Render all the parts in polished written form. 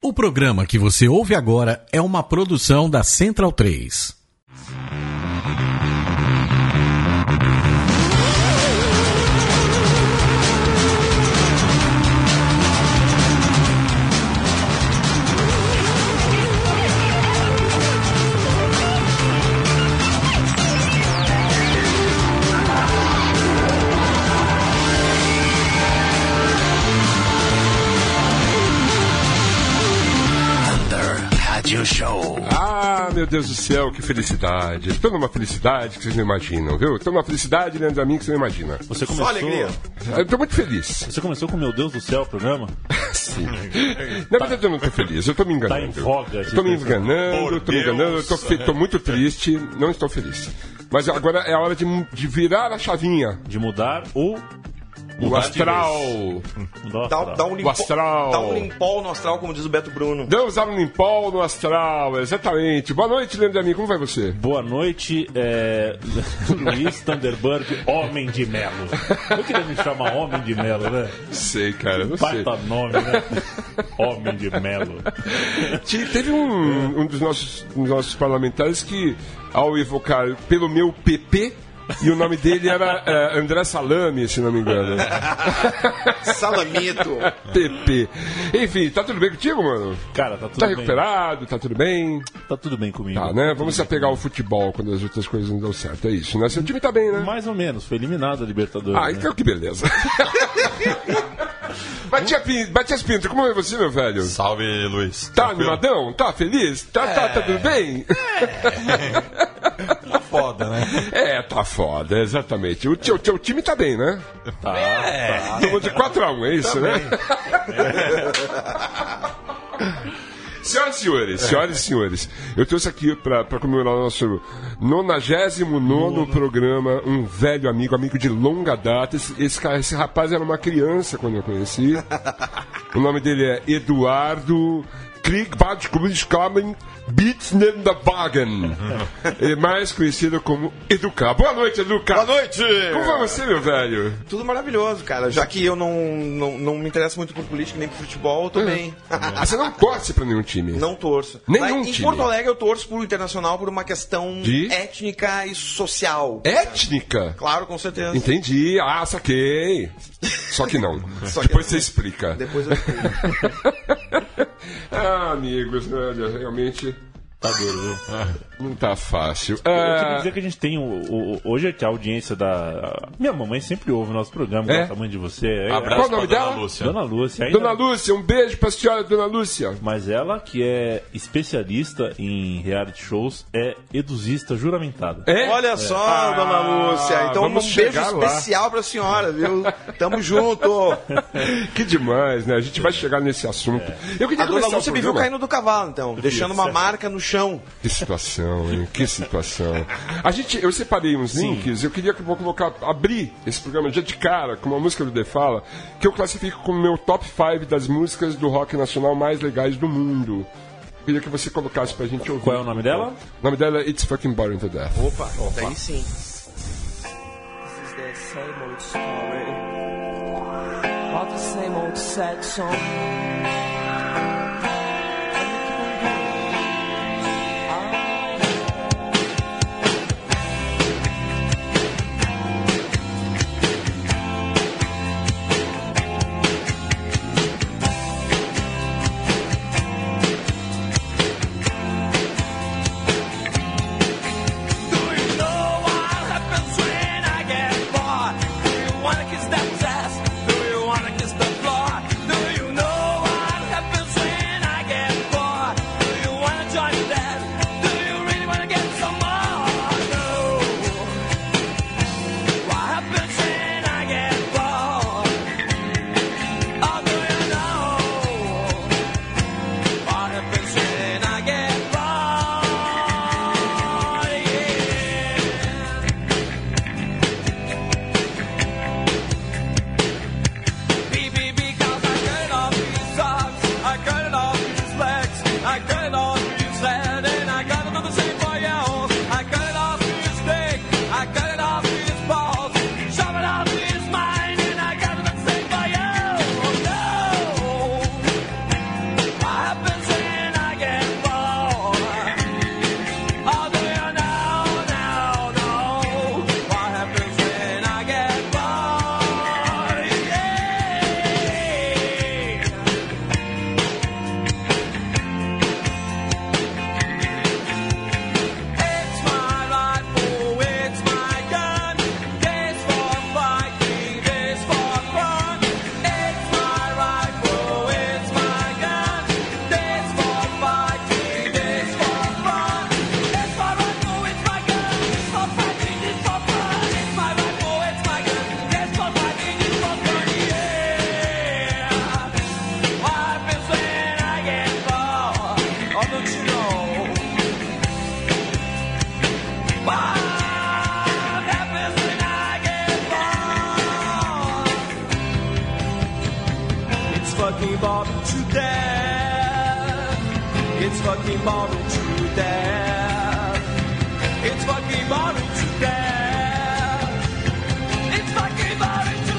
O programa que você ouve agora é uma produção da Central 3. Show. Ah, meu Deus do céu, que felicidade. Estou numa felicidade que vocês não imaginam, viu? Estou numa felicidade, Leandro Amin, que você não imagina. Você começou... Só alegria. Eu estou muito feliz. Você começou com Meu Deus do céu o programa? Sim. Na verdade eu não estou feliz, eu estou me enganando. Tá em voga. Estou me enganando, estou muito triste, não estou feliz. Mas agora é a hora de virar a chavinha. De mudar o astral. Dá um limpol no astral, como diz o Beto Bruno. Vamos dar um limpol no astral, exatamente. Boa noite, Leandro Amigo, como vai você? Boa noite, Luiz Thunderberg, Homem de Melo. Eu queria me chamar Homem de Melo, né? Sei, cara, não sei. Baita nome, né? Homem de Melo. Teve um dos nossos parlamentares que, ao evocar pelo meu PP, e o nome dele era André Salame, se não me engano. Salamito. PP. Enfim, tá tudo bem contigo, mano? Cara, tá tudo bem. Tá bem. Recuperado? Tá tudo bem? Tá tudo bem comigo. Tá, né? Vamos se apegar ao futebol quando as outras coisas não dão certo. É isso, né? Seu time tá bem, né? Mais ou menos. Foi eliminado a Libertadores. Ah, então que beleza. Bate as pintas, como é você, meu velho? Salve, Luiz. Tá animadão? Tá feliz? Tá tudo bem? Tá foda, né? Tá foda, exatamente. O teu time tá bem, né? Tá. Tomou de 4-1, é isso, né? Senhoras e senhores, eu trouxe aqui para comemorar o nosso 99º programa um velho amigo de longa data. Esse rapaz era uma criança quando eu conheci. O nome dele é Eduardo Kriegbadskuliskamen Bitznendawagen, mais conhecido como Educa. Boa noite, Educa. Boa noite. Como vai você, meu velho? Tudo maravilhoso, cara. Já que eu não me interesso muito por política nem por futebol, eu tô bem. Você não torce pra nenhum time? Não torço. Nenhum time. Em time. Porto Alegre eu torço pro Internacional por uma questão étnica e social. Étnica? Claro, com certeza. Entendi. Ah, saquei. Só que não. Depois você explica. Depois eu explico. Amigos, né, realmente tá duro, viu? Não tá fácil. Eu queria dizer que a gente tem hoje aqui a audiência da... Minha mamãe sempre ouve o nosso programa, gosta muito de você. Qual o nome dela? Dona Lúcia. Ainda... Dona Lúcia, um beijo pra senhora, Dona Lúcia. Mas ela, que é especialista em reality shows, é eduzista juramentada. Olha só, Dona Lúcia. Então um beijo especial pra senhora, viu? Tamo junto. Que demais, né? A gente vai chegar nesse assunto. A Dona Lúcia me viu caindo do cavalo, então, deixando uma marca no chão. Que situação, hein? Que situação. Eu separei uns links, eu queria que eu vou abrir esse programa já de cara com uma música do The Fala, que eu classifico como meu top 5 das músicas do rock nacional mais legais do mundo. Eu queria que você colocasse pra gente ouvir. Qual é o nome dela? O nome dela é It's Fucking Boring to Death. Opa. Daí sim. This is that same old story. All the same old sad song. Wanna kiss that ass? Do you wanna kiss the floor? Do you know It's fucking boring to death. It's fucking boring to death. It's fucking boring to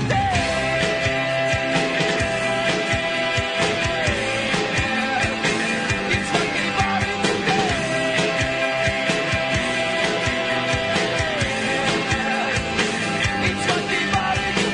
death. It's fucking boring to death. It's fucking boring to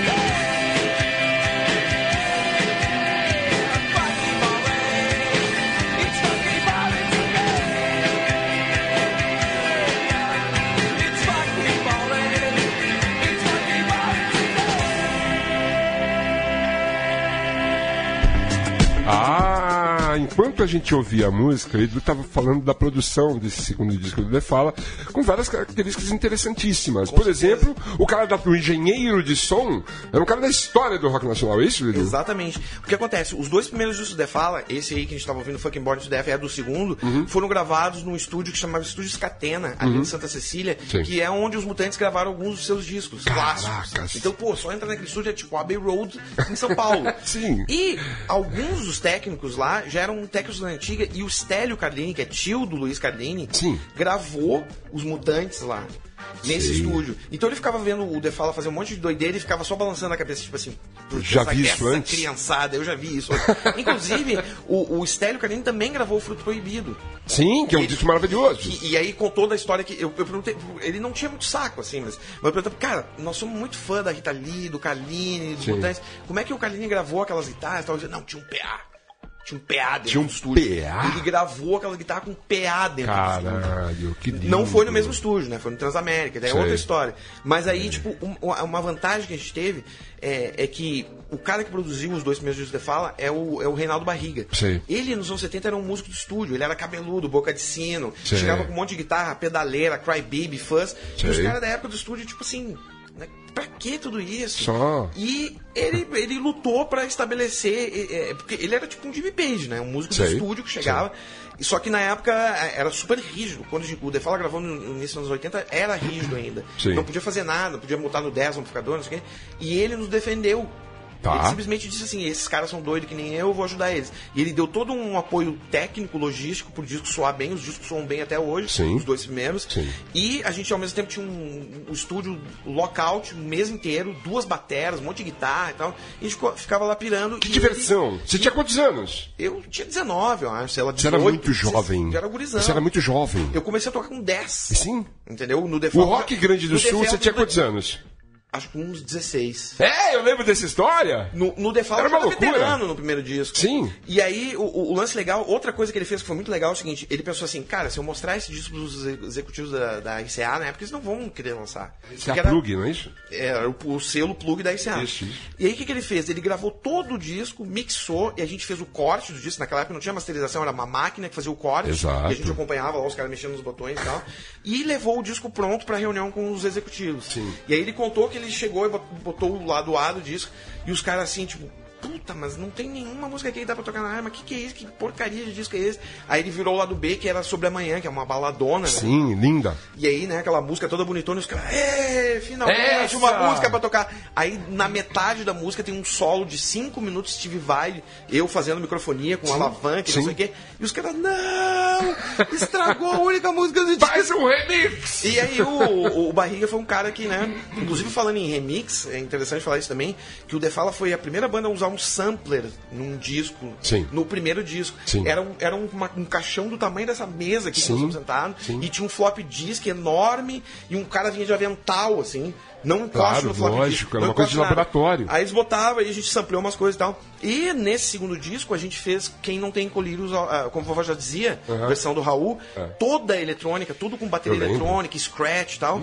enquanto a gente ouvia a música, ele estava falando da produção desse segundo disco do The Fala, com várias características interessantíssimas. Por exemplo, o engenheiro de som era um cara da história do rock nacional, é isso, Lili? Exatamente. O que acontece? Os dois primeiros discos do The Fala, esse aí que a gente estava ouvindo, Fucking Born to Death, é do segundo, foram gravados num estúdio que chamava Estúdio Scatena, ali em Santa Cecília, que é onde os Mutantes gravaram alguns dos seus discos clássicos. Então, pô, só entrar naquele estúdio é tipo Abbey Road em São Paulo. Sim. E alguns dos técnicos lá já eram técnicos da antiga, e o Stélio Carlini, que é tio do Luiz Carlini, gravou os Mutantes lá. Nesse estúdio. Então ele ficava vendo o The Fala fazer um monte de doideira e ficava só balançando a cabeça, tipo assim, já vi isso antes? Criançada, eu já vi isso. Inclusive, o Stélio Carlini também gravou o Fruto Proibido. Sim, que é um disco maravilhoso. E aí contou da história que eu perguntei, ele não tinha muito saco, assim, mas eu perguntei, cara, nós somos muito fã da Rita Lee, do Carlini, dos Mutantes. Como é que o Carlini gravou aquelas guitarras? Não, tinha um PA. Tinha um PA dentro do estúdio. PA? Ele gravou aquela guitarra com PA dentro do estúdio. Caralho, que lindo. Não foi no mesmo estúdio, né? Foi no Transamérica, daí é outra história. Mas aí, tipo, uma vantagem que a gente teve é que o cara que produziu os dois primeiros discos de Fala é o Reinaldo Barriga. Sim. Ele, nos anos 70, era um músico de estúdio. Ele era cabeludo, boca de sino. Chegava com um monte de guitarra, pedaleira, crybaby, fuzz. E os caras da época do estúdio, tipo assim... Pra que tudo isso? Só. E ele lutou pra estabelecer... porque ele era tipo um Jimmy Page, né? Um músico de estúdio que chegava... Só que na época era super rígido. Quando o The Fala gravou no início dos anos 80, era rígido ainda. Não podia fazer nada, podia botar no 10 amplificador, não sei o quê. E ele nos defendeu. Ele simplesmente disse assim, esses caras são doidos que nem eu vou ajudar eles. E ele deu todo um apoio técnico, logístico, pro disco soar bem. Os discos soam bem até hoje, os dois primeiros. E a gente, ao mesmo tempo, tinha um estúdio lockout o mês inteiro, 2 bateras, um monte de guitarra e tal. E a gente ficava lá pirando. Que diversão! Você tinha quantos anos? Eu tinha 19, eu acho. Sei lá, 18, você era muito jovem. Eu era gurizão. Você era muito jovem. Eu comecei a tocar com 10. Sim. Entendeu? No o Rock Grande do Sul, você tinha quantos anos? Acho que uns 16. Eu lembro dessa história. No The Fala, era uma eu loucura. Veterano no primeiro disco. Sim. E aí, o lance legal, outra coisa que ele fez que foi muito legal é o seguinte, ele pensou assim, cara, se eu mostrar esse disco dos executivos da RCA, na época eles não vão querer lançar. RCA Plug, não é isso? Era o selo Plug da RCA. Isso. E aí, o que ele fez? Ele gravou todo o disco, mixou, e a gente fez o corte do disco. Naquela época não tinha masterização, era uma máquina que fazia o corte. Exato. E a gente acompanhava lá os caras mexendo nos botões e tal. E levou o disco pronto pra reunião com os executivos. Sim. E aí ele contou que ele chegou e botou o lado A do disco, e os caras assim, tipo, puta, mas não tem nenhuma música aqui que dá pra tocar na arma, que é isso? Que porcaria de disco é esse? Aí ele virou o lado B, que era Sobre Amanhã, que é uma baladona, né? Sim, linda. E aí, né, aquela música toda bonitona, e os caras, finalmente uma música pra tocar. Aí, na metade da música, tem um solo de 5 minutos, Steve Vai, eu fazendo microfonia com alavanca, não sei o quê, e os caras, não! Estragou a única música do disco. Faz um remix! E aí, o Barriga foi um cara que, né, inclusive falando em remix, é interessante falar isso também, que o The Fala foi a primeira banda a usar um sampler num disco, no primeiro disco. Era um caixão do tamanho dessa mesa que nós estamos sentados, e tinha um flop disk enorme, e um cara vinha de avental, assim, não encosta no flop disk. Era uma coisa de laboratório. Aí eles botavam, e a gente sampleou umas coisas e tal. E nesse segundo disco, a gente fez Quem Não Tem Colírios, como a vovó já dizia, versão do Raul, toda a eletrônica, tudo com bateria eletrônica, scratch e tal.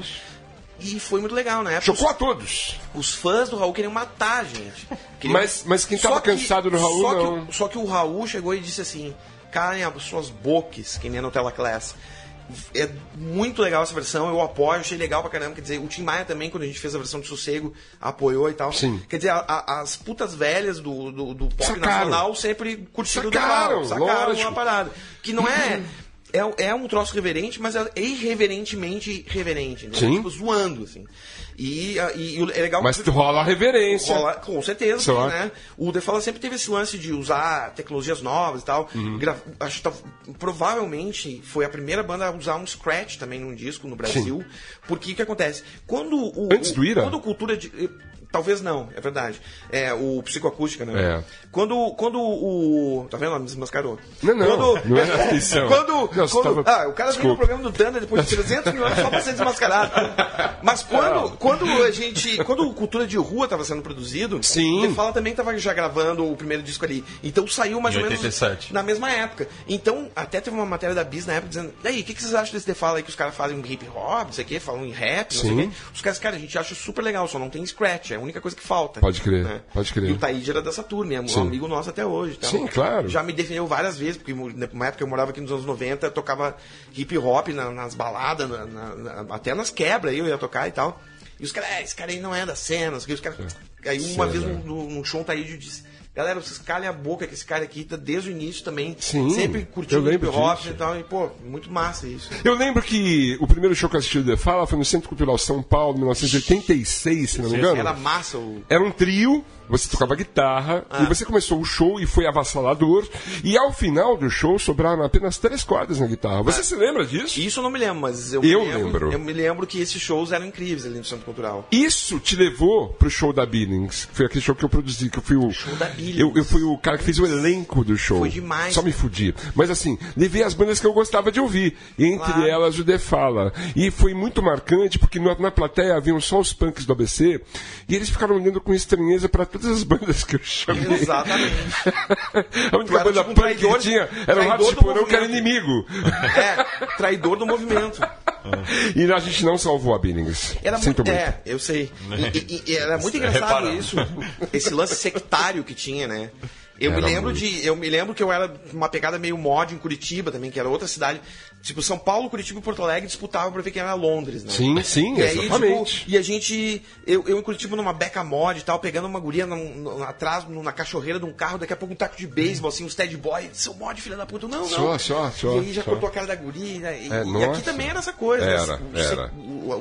E foi muito legal, né? Chocou a todos. Os fãs do Raul queriam matar a gente. Mas quem tava cansado no Raul, não. Só que o Raul chegou e disse assim, calem as suas bocas, que nem no Nutella Class. É muito legal essa versão, eu apoio, achei legal pra caramba. Quer dizer, o Tim Maia também, quando a gente fez a versão de Sossego, apoiou e tal. Sim. Quer dizer, as putas velhas do pop nacional sempre curtiram o sacaram uma parada. Que não é... é um troço reverente, mas é irreverentemente reverente, né? Sim. Tipo, zoando, assim. E é legal... Mas tu rola a reverência. Com certeza, Só. né? O The Fala sempre teve esse lance de usar tecnologias novas e tal. Acho que provavelmente foi a primeira banda a usar um scratch também num disco no Brasil. Porque o que acontece? Antes do Ira? Quando a cultura de... Talvez não, é verdade. É, o Psicoacústica, né? É. Quando o... Tá vendo? Me desmascarou. Não é atenção. O cara veio no programa do Thunder depois de 300 mil anos só pra ser desmascarado. Mas quando o Cultura de Rua tava sendo produzido, Sim. o The Fala também tava já gravando o primeiro disco ali. Então saiu mais ou menos 87. na mesma época. Então, até teve uma matéria da Bis na época dizendo, e aí, o que vocês acham desse The Fala aí que os caras fazem hip hop, não sei o quê, falam em rap, não sei o quê. Os caras, cara, a gente acha super legal, só não tem scratch, é a única coisa que falta. Pode crer, né? pode crer. E o Taíde era dessa turma, é um amigo nosso até hoje. Tá? Sim, claro. Já me defendeu várias vezes, porque numa época eu morava aqui nos anos 90, tocava hip hop nas baladas, até nas quebras eu ia tocar e tal. E os caras, esse cara aí não é da cena, os caras... Aí uma vez num show o Taíde disse, galera, vocês calem a boca que esse cara aqui tá desde o início também. Sim, sempre curtindo hip hop disso. e tal. E, pô, muito massa isso. Eu lembro que o primeiro show que eu assisti do The Fala foi no Centro Cultural São Paulo, em 1986, se não me engano. Era massa Era um trio, você tocava guitarra, e você começou o show e foi avassalador. E ao final do show sobraram apenas 3 cordas na guitarra. Você se lembra disso? Isso eu não me lembro, mas eu lembro. Eu me lembro que esses shows eram incríveis ali no Centro Cultural. Isso te levou pro show da Billings, que foi aquele show que eu produzi, que eu fui o... Show da Billings. Eu fui o cara que fez o elenco do show. Foi demais. Só me fudi. Mas assim, levei as bandas que eu gostava de ouvir. Entre elas o The Fala. E foi muito marcante, porque na plateia haviam só os punks do ABC, e eles ficaram olhando com estranheza para todas as bandas que eu chamei. Exatamente. A única banda tipo punk que tinha era o Ratos de Porão, que era inimigo. Traidor do movimento. E a gente não salvou a Billings. Sinto muito. Eu sei. E era muito engraçado isso. Esse lance sectário que tinha, né? Eu me lembro que eu era uma pegada meio mod em Curitiba também, que era outra cidade. Tipo, São Paulo, Curitiba e Porto Alegre disputavam pra ver quem era Londres, né? Sim, e aí, exatamente. Tipo, e a gente, eu em Curitiba numa beca mod e tal, pegando uma guria atrás, na cachorreira de um carro, daqui a pouco um taco de beisebol, assim, uns Ted Boy, seu mod, filha da puta, não. Só. E aí já cortou a cara da guria, e aqui também era essa coisa. Era.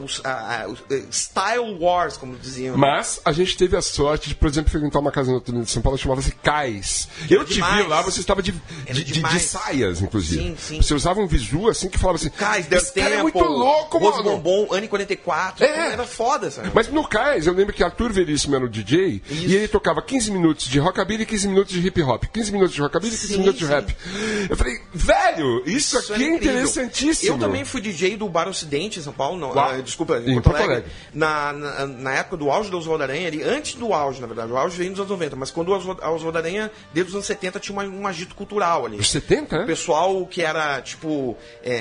Style Wars, como diziam. Mas a gente teve a sorte de, por exemplo, frequentar uma casa noturna de São Paulo que chamava-se Cais. Eu te vi lá, você estava de saias, inclusive. Sim. Você usava um visu assim que falava assim, Cais, esse cara é muito louco, mano. Rose Bombom, Anne 44, era foda, sabe? Mas no Cais, eu lembro que Arthur Veríssimo era o DJ, e ele tocava 15 minutos de rockabilly e 15 minutos de hip hop. 15 minutos de rockabilly e 15 minutos de rap. Eu falei, velho, isso aqui é interessantíssimo. Eu também fui DJ do Bar Ocidente em São Paulo, desculpa, em Porto Alegre. Na época do auge do Oswaldo Aranha, ali, antes do auge, na verdade, o auge veio nos anos 90, mas quando o Oswaldo Aranha, desde os anos 70, tinha um agito cultural ali. Os 70, O pessoal que era, tipo,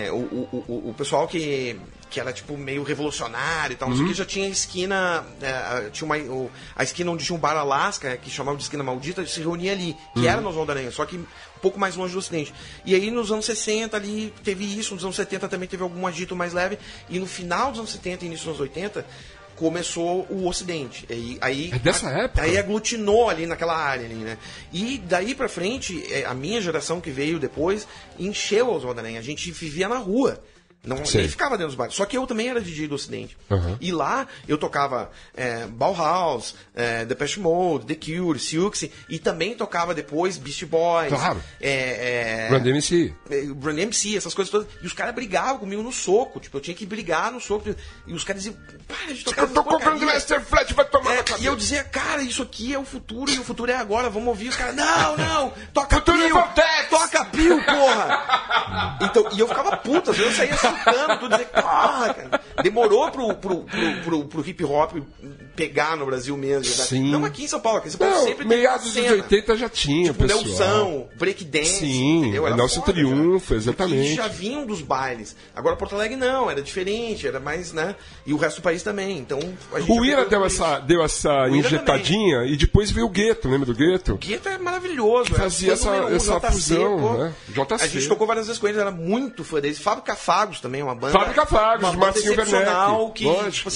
o pessoal que era tipo meio revolucionário e tal, não sei o que, já tinha esquina, tinha a esquina onde tinha um bar Alasca, que chamava de esquina maldita, se reunia ali, que era no Oswaldo Aranha, só que um pouco mais longe do Ocidente. E aí nos anos 60 ali teve isso, nos anos 70 também teve algum agito mais leve, e no final dos anos 70 e início dos anos 80 começou o Ocidente. Aí, dessa época? Aí aglutinou ali naquela área ali, né? E daí pra frente, a minha geração que veio depois, encheu a Oswaldo Aranha. A gente vivia na rua. Nem ficava dentro dos bares. Só que eu também era DJ do Ocidente. E lá eu tocava Bauhaus, Depeche Mode, The Cure, Siouxsie, e também tocava depois Beastie Boys. Claro. Run DMC. Run DMC, essas coisas todas. E os caras brigavam comigo no soco. Tipo, eu tinha que brigar no soco. E os caras diziam, para de tocar. Eu tô comprando Master Flat, vai tomar na cabeça. E eu dizia, cara, isso aqui é o futuro e o futuro é agora, vamos ouvir. Os caras, não, toca futuro Pio, toca Pio, porra. Então, e eu ficava puta, eu saía chutando, tudo, dizer, porra, cara. Demorou pro hip hop pegar no Brasil mesmo. Sim. Não aqui em São Paulo, aqui em São Paulo sempre teve meados dos 80 já tinha, tipo, pessoal. Nelson, breakdance. Sim, Nelson Triunfo, exatamente. E já vinham dos bailes. Agora Porto Alegre não, era diferente, era mais, né? E o resto do país também. Então, a gente o Ira deu essa injetadinha também. E depois veio o Gueto, lembra do Gueto? O Gueto é maravilhoso. Fazia essa fusão, né? JC. A gente tocou várias vezes com eles, era muito fã deles. Fábrica Fagos também, uma banda. Fábrica Fagos, de Marcinho Werneck. Que, tipo assim,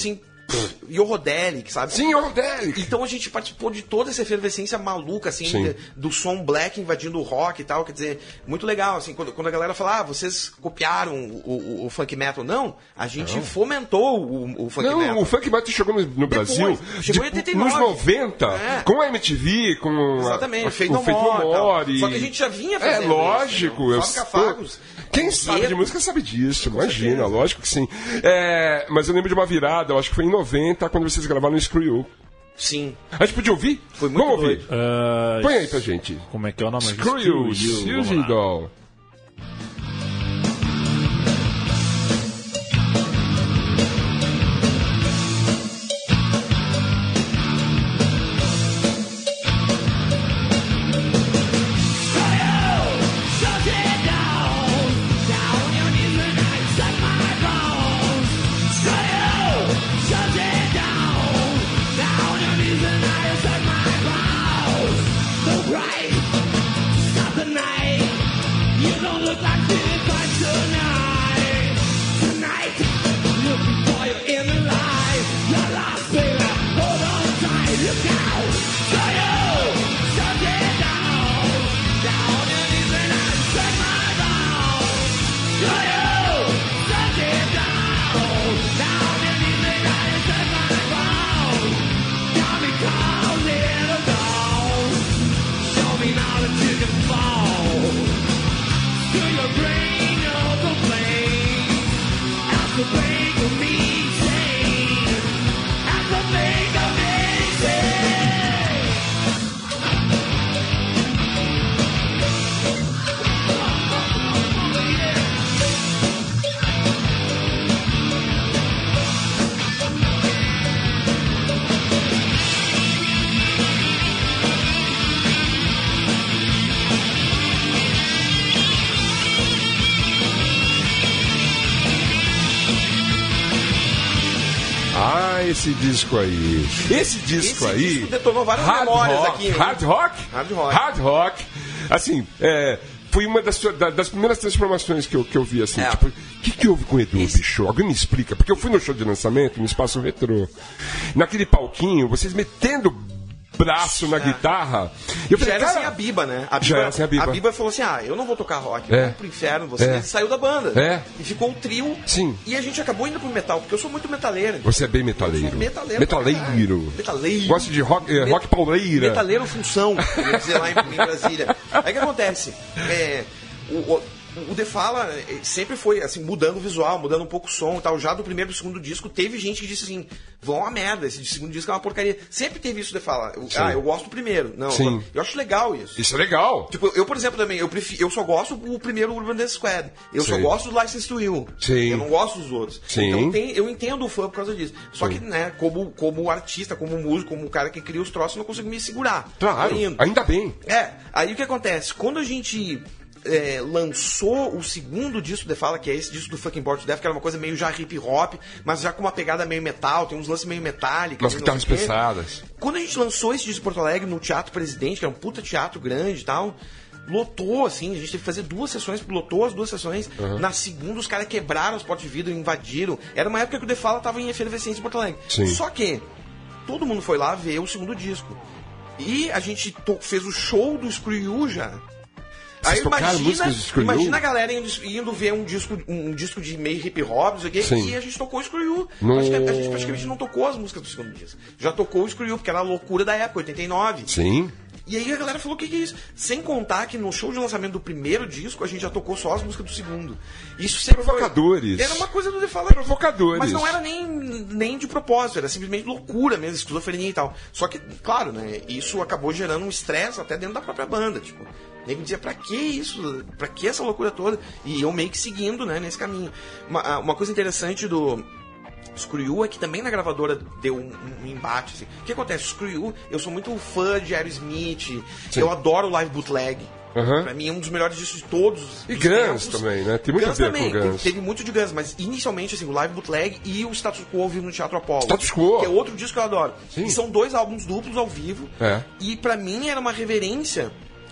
Yorodelic, sabe? Sim, Yorodelic. Então a gente participou de toda essa efervescência maluca, assim, do som black invadindo o rock e tal. Quer dizer, muito legal, assim, quando a galera fala, vocês copiaram o funk metal. Não, a gente fomentou o funk metal. Não, o funk metal chegou no Brasil chegou em 89. Nos 90, com a MTV, com exatamente, o Feito No More. Só que a gente já vinha fazendo lógico. Fagos. Quem sabe de música sabe disso, imagina, lógico que sim. Mas eu lembro de uma virada, eu acho que foi em 90, quando vocês gravaram no Screw You. Sim. A gente podia ouvir? Foi muito Vamos doido. ouvir. Põe aí pra gente. Como é que é o nome? Screw You, Suzy Doll. Esse disco aí. Esse disco detonou várias memórias aqui. Hard rock. Assim, foi uma das primeiras transformações que eu vi, assim. Tipo, o que houve com o Edu, bicho? Alguém me explica? Porque eu fui no show de lançamento, no Espaço Retrô. Naquele palquinho, vocês metendo braço na guitarra. Eu falei, era sem a Biba, né? A Biba falou assim, eu não vou tocar rock, eu vou pro inferno. Você saiu da banda. E ficou um trio. Sim. E a gente acabou indo pro metal, porque eu sou muito metaleiro. Você é bem metaleiro. Eu sou metaleiro. Metaleiro. Gosto de rock pauleira. Metaleiro função, eu ia dizer lá em Brasília. Aí o que acontece? O The Fala sempre foi assim, mudando o visual, mudando um pouco o som e tal. Já do primeiro e do segundo disco, teve gente que disse assim, vão a merda, esse segundo disco é uma porcaria. Sempre teve isso, The Fala. Eu gosto do primeiro. Não, eu acho legal isso. Isso é legal. Tipo, eu, por exemplo, também, eu só gosto do primeiro Urban Dance Squad. Eu só gosto do License to Ill. Eu não gosto dos outros. Então eu entendo o fã por causa disso. Só que, né, como artista, como músico, como cara que cria os troços, eu não consigo me segurar. Claro, ainda bem. Aí o que acontece? Quando a gente lançou o segundo disco de Fala, que é esse disco do Fucking Born to Death, que era uma coisa meio já hip hop, mas já com uma pegada meio metal, tem uns lances meio metálicos. Umas guitarras pesadas. Quando a gente lançou esse disco em Porto Alegre, no Teatro Presidente, que era um puta teatro grande e tal, lotou, assim, a gente teve que fazer 2 sessões, lotou as 2 sessões. Na segunda, os caras quebraram as portas de vidro, invadiram. Era uma época que o The Fala tava em efervescência em Porto Alegre. Só que todo mundo foi lá ver o segundo disco. E a gente fez o show do Screw You já. Aí imagina a galera indo ver um disco de meio hip hop, não sei o quê, e a gente tocou o Screw You. A gente praticamente não tocou as músicas do segundo disco. Já tocou o Screw You, porque era a loucura da época, 89. Sim. E aí a galera falou, o que é isso? Sem contar que no show de lançamento do primeiro disco, a gente já tocou só as músicas do segundo. Isso sempre provocadores. Era uma coisa do The Fala. Provocadores. Mas não era nem de propósito, era simplesmente loucura mesmo, esquizofrenia e tal. Só que, claro, né, isso acabou gerando um estresse até dentro da própria banda, tipo... Nem me dizia, pra que isso? Pra que essa loucura toda? E eu meio que seguindo, né, nesse caminho. Uma coisa interessante do Screw You é que também na gravadora deu um embate, assim. O que acontece? Screw You, eu sou muito fã de Aerosmith, eu adoro o Live Bootleg. Pra mim é um dos melhores discos de todos. E Guns também, né? Tem muito a ver com Guns. Teve muito de Guns, mas inicialmente, assim, o Live Bootleg e o Status Quo ao vivo no Teatro Apollo. Status Quo. Que é outro disco que eu adoro. E são 2 álbuns duplos ao vivo. E pra mim era uma reverência...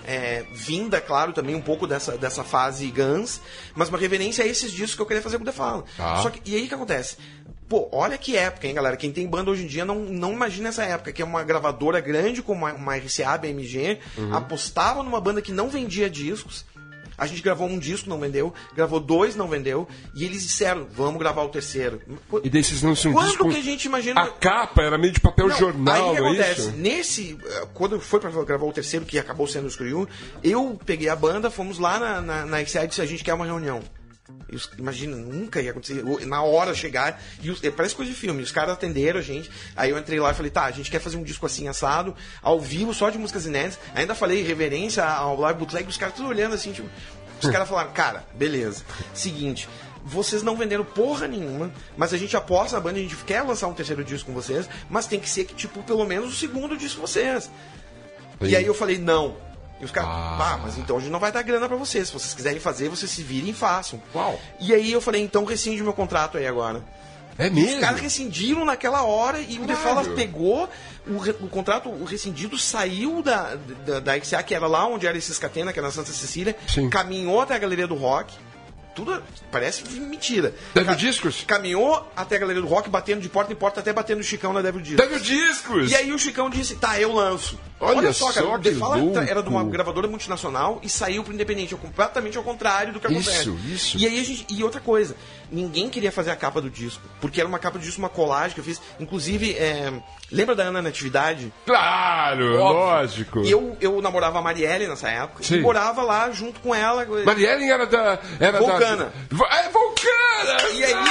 vinda, claro, também um pouco dessa fase Guns, mas uma reverência a esses discos que eu queria fazer com o The Fall. Só que, e aí o que acontece? Pô, olha que época, hein, galera? Quem tem banda hoje em dia não imagina essa época, que é uma gravadora grande como uma RCA, BMG, apostava numa banda que não vendia discos. A gente gravou um disco, não vendeu. Gravou 2, não vendeu. E eles disseram, vamos gravar o terceiro. E daí vocês não se um Quando disco... que a gente imagina... A capa era meio de papel jornal, aí o que não é acontece? isso? Quando foi pra gravar o terceiro, que acabou sendo o Screw, eu peguei a banda, fomos lá na RCA e disse, a gente quer uma reunião. Imagina, nunca ia acontecer. Na hora chegar, parece coisa de filme. Os caras atenderam a gente. Aí eu entrei lá e falei, tá, a gente quer fazer um disco assim, assado, ao vivo, só de músicas inéditas. Ainda falei reverência ao live bootleg, os caras tudo olhando assim, tipo. Os caras falaram, cara, beleza. Seguinte, vocês não venderam porra nenhuma, mas a gente aposta na banda, a gente quer lançar um terceiro disco com vocês, mas tem que ser que, tipo, pelo menos o segundo disco com vocês. E aí eu falei, não. E os caras, mas então a gente não vai dar grana pra vocês. Se vocês quiserem fazer, vocês se virem e façam. Uau. E aí eu falei, então rescinde meu contrato aí agora. É mesmo? Os caras rescindiram naquela hora e o The Fall pegou o contrato, o rescindido saiu da XA, que era lá onde era esse Scatena, que era na Santa Cecília, caminhou até a Galeria do Rock. Tudo parece mentira. Devil Discos? Caminhou até a Galeria do Rock, batendo de porta em porta, até batendo o Chicão na Devil Discos. Devil Discos! E aí o Chicão disse, tá, eu lanço. Olha só, cara, que o The Fall louco. era de uma gravadora multinacional e saiu pro independente, completamente ao contrário do que acontece. Isso. E aí e outra coisa, ninguém queria fazer a capa do disco, porque era uma capa do disco, uma colagem que eu fiz. Inclusive, lembra da Ana Natividade? Claro, lógico. E eu namorava a Marielle nessa época. Sim. E morava lá junto com ela. Marielle era da... Vulcana. Vulcana! E aí...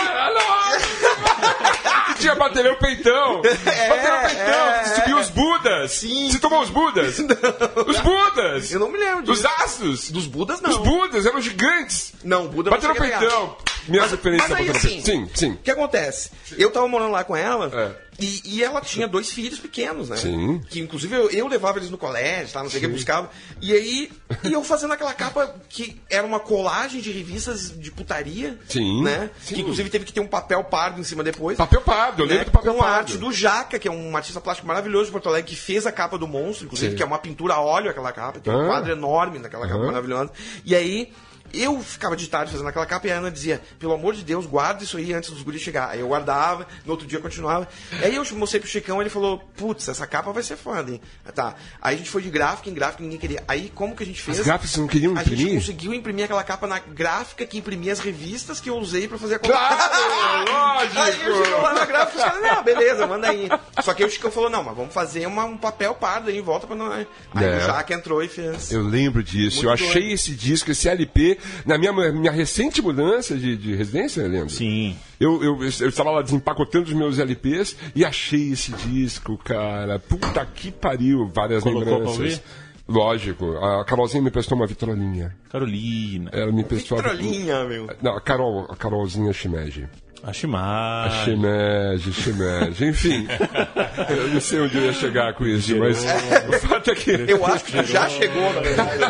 Que tinha bateria o peitão. Bateria o peitão. Subiu os Budas. Sim. Você tomou os Budas? Os Budas. Eu não me lembro disso. Os astros. Dos Budas, não. Os Budas eram gigantes. Não, Buda Bateram o não chega a peitão. Minha referência aí, bateram o assim, peitão. Sim. O que acontece? Eu tava morando lá com ela e ela tinha 2 filhos pequenos, né? Sim. Que inclusive eu levava eles no colégio, tá? Não sei o que, buscava. E aí, eu fazendo aquela capa que era uma colagem de revistas de putaria. Sim. Né? Sim. Que inclusive teve que ter um papel pardo em cima depois. Papel pardo, eu lembro do papel com a pardo. arte do Jaca, que é um artista plástico maravilhoso de Porto Alegre, que fez a capa do Monstro, inclusive, Sim. que é uma pintura a óleo aquela capa. Tem um quadro enorme naquela capa maravilhosa. E aí... Eu ficava de tarde fazendo aquela capa e a Ana dizia, pelo amor de Deus, guarda isso aí antes dos guris chegar. Aí eu guardava, no outro dia eu continuava. Aí eu mostrei pro Chicão e ele falou, putz, essa capa vai ser foda, hein? Tá. Aí a gente foi de gráfica em gráfica, ninguém queria. Aí como que a gente fez? As gráficas não queriam imprimir? A gente conseguiu imprimir aquela capa na gráfica que imprimia as revistas que eu usei pra fazer a capa. Claro, lógico! Aí o Chicão lá na gráfica, os caras, não, beleza, manda aí. Só que aí o Chicão falou, não, mas vamos fazer um papel pardo aí em volta pra não... Aí o Jaca entrou e fez. Eu lembro disso. Muito eu achei doido. esse disco, esse LP, na minha recente mudança de residência, lembra? Sim. Eu estava lá desempacotando os meus LPs e achei esse disco, cara. Puta que pariu, várias Colocou pra lembranças. ouvir? Lógico. A Carolzinha me prestou uma vitrolinha. Carolina. Ela me prestou... Vitrolinha, meu. Não, a Carolzinha Shimeji. A Shimai. Shimeji. Enfim, eu não sei onde eu ia chegar com isso, mas o fato é que... Eu acho que já chegou, na verdade.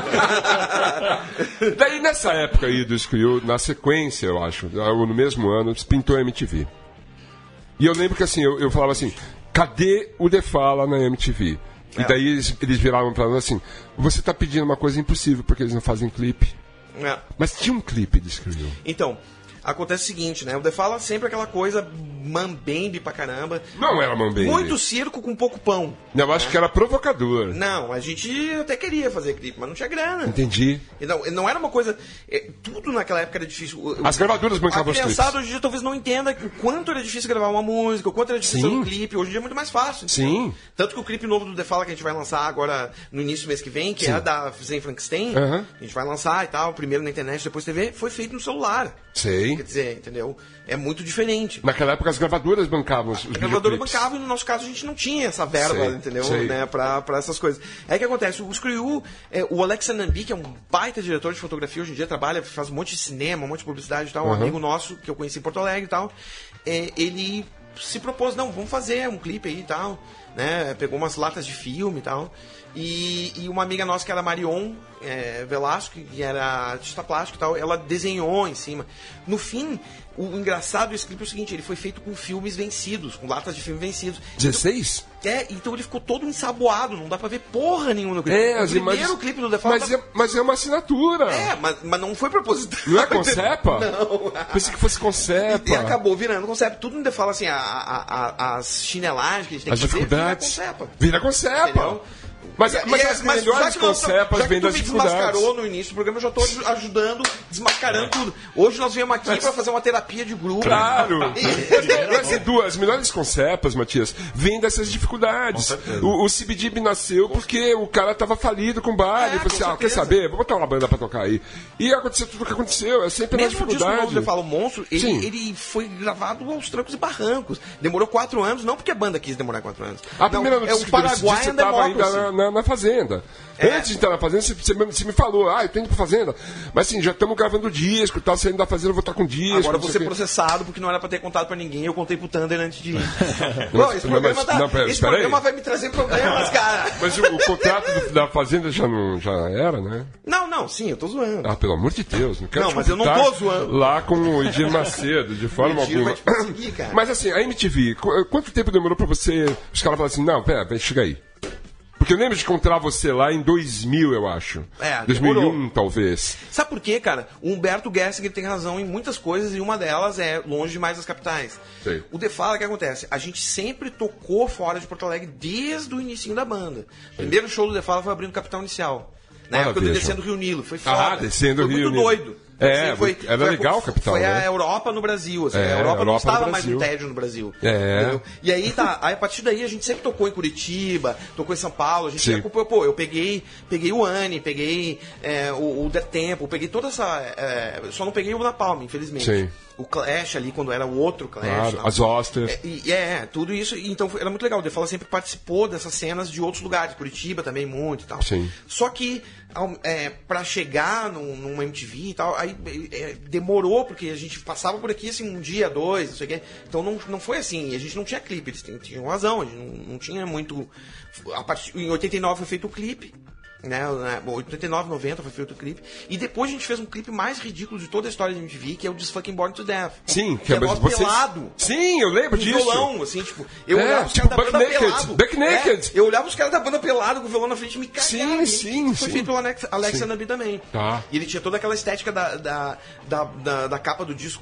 Daí, nessa época aí do Screw, na sequência, eu acho, no mesmo ano, pintou a MTV. E eu lembro que, assim, eu falava assim, cadê o The Fall na MTV? E daí eles viraram pra nós assim, você tá pedindo uma coisa impossível, porque eles não fazem clipe. Mas tinha um clipe de Screw. Então, acontece o seguinte, né? O The Fall é sempre aquela coisa mambembe pra caramba. Não era mambembe. Muito circo com pouco pão. Eu acho que era provocador. Não, a gente até queria fazer clipe, mas não tinha grana. Entendi. Não era uma coisa... tudo naquela época era difícil. As gravadoras bancavam A os clipes. criançada hoje em dia talvez não entenda o quanto era difícil gravar uma música, o quanto era difícil fazer um clipe. Hoje em dia é muito mais fácil. Entendeu? Sim. Tanto que o clipe novo do The Fall que a gente vai lançar agora no início do mês que vem, que é a da Zen Frankenstein, a gente vai lançar e tal, primeiro na internet, depois TV, foi feito no celular. Sei. Quer dizer, entendeu? É muito diferente. Naquela época as gravadoras bancavam os A gravadora videoclipes. bancava e no nosso caso a gente não tinha essa verba, Sei, entendeu? sei. Né, pra essas coisas. Aí o que acontece? O Screw, o Alex Anambi, que é um baita diretor de fotografia, hoje em dia trabalha, faz um monte de cinema, um monte de publicidade e tal, um amigo nosso que eu conheci em Porto Alegre e tal, ele se propôs, não, vamos fazer um clipe aí e tal. né? Pegou umas latas de filme e tal. E uma amiga nossa, que era a Marion Velasco, que era artista plástica e tal, ela desenhou em cima. No fim, o engraçado desse clipe é o seguinte, ele foi feito com filmes vencidos, com latas de filme vencidos. 16? Então ele ficou todo ensaboado, não dá pra ver porra nenhuma no clipe. O primeiro clipe do The Fall... Mas é uma assinatura. Mas não foi proposital. Não é Concepa? Não. Pensei que fosse Concepa. E acabou virando Concepa. Tudo no The Fall, assim, as chinelagens que a gente tem as que fazer, dificuldades. vira Concepa. Entendeu? Mas as melhores concepas vêm das dificuldades. Já que tu me desmascarou no início do programa, eu já tô ajudando, desmascarando tudo. Hoje nós viemos aqui pra fazer uma terapia de grupo. Claro! As melhores concepas, Matias, vêm dessas dificuldades. O CBGB nasceu porque o cara tava falido com o bar. E falou assim, quer saber? Vou botar uma banda pra tocar aí. E aconteceu tudo o que aconteceu. É sempre mesmo na dificuldade. Mesmo o disco novo, você fala, o Monstro, ele foi gravado aos trancos e barrancos. Demorou 4 anos, não porque a banda quis demorar 4 anos. A primeira notícia que você tava ainda na Fazenda. Antes de entrar na Fazenda, você me falou, eu tô indo pra Fazenda. Mas assim, já estamos gravando disco e tal, saindo da Fazenda, eu vou estar com disco. Agora eu vou ser processado porque não era pra ter contado pra ninguém, eu contei pro Thunder antes de ir. Esse programa vai me trazer problemas, cara. Mas o contrato da Fazenda já era, né? Não, sim, eu tô zoando. Pelo amor de Deus, não quero mas eu não tô zoando. Lá com o Edir Macedo, de forma alguma. Vai te perseguir, cara. Mas assim, a MTV, quanto tempo demorou pra você... Os caras falaram assim, não, pera, chega aí. Porque eu lembro de encontrar você lá em 2000, eu acho. 2001, talvez. Sabe por quê, cara? O Humberto Gessinger tem razão em muitas coisas e uma delas é longe demais das capitais. Sei. O The Fala, o que acontece? A gente sempre tocou fora de Porto Alegre desde o inícinho da banda. O primeiro show do The Fala foi abrindo Capital Inicial. Na época do Descendo o Rio Nilo. Foi foda. Descendo o Rio Nilo. Foi muito doido. Era legal a Capital, foi né? a Europa no Brasil, assim, a Europa não estava mais no tédio no Brasil. E aí a partir daí a gente sempre tocou em Curitiba, tocou em São Paulo, a gente acompanhou, eu peguei o Anne, peguei o The Temple, peguei toda essa... só não peguei o Napalm, infelizmente. Sim. O Clash ali, quando era o outro Clash. Claro, as Oster. Tudo isso. Então era muito legal. O The Fala sempre participou dessas cenas de outros lugares. Curitiba também muito e tal. Sim. Só que pra chegar numa MTV e tal, aí demorou, porque a gente passava por aqui assim um dia, 2, não sei o quê. Então não foi assim. A gente não tinha clipe. Eles tinham razão. A gente não tinha muito... Em 89 foi feito o clipe. 89, 90 foi feito o clipe. E depois a gente fez um clipe mais ridículo de toda a história da MTV, que é o This Fucking Born to Death. Sim, que é pelado. Sim, eu lembro disso. Violão, assim, tipo, eu olhava os caras da banda pelado. Buck Naked. Eu olhava os caras da banda pelado com o violão na frente e me cagava. Sim. Foi feito pelo Alex Anabi também. Tá. E ele tinha toda aquela estética da capa do disco,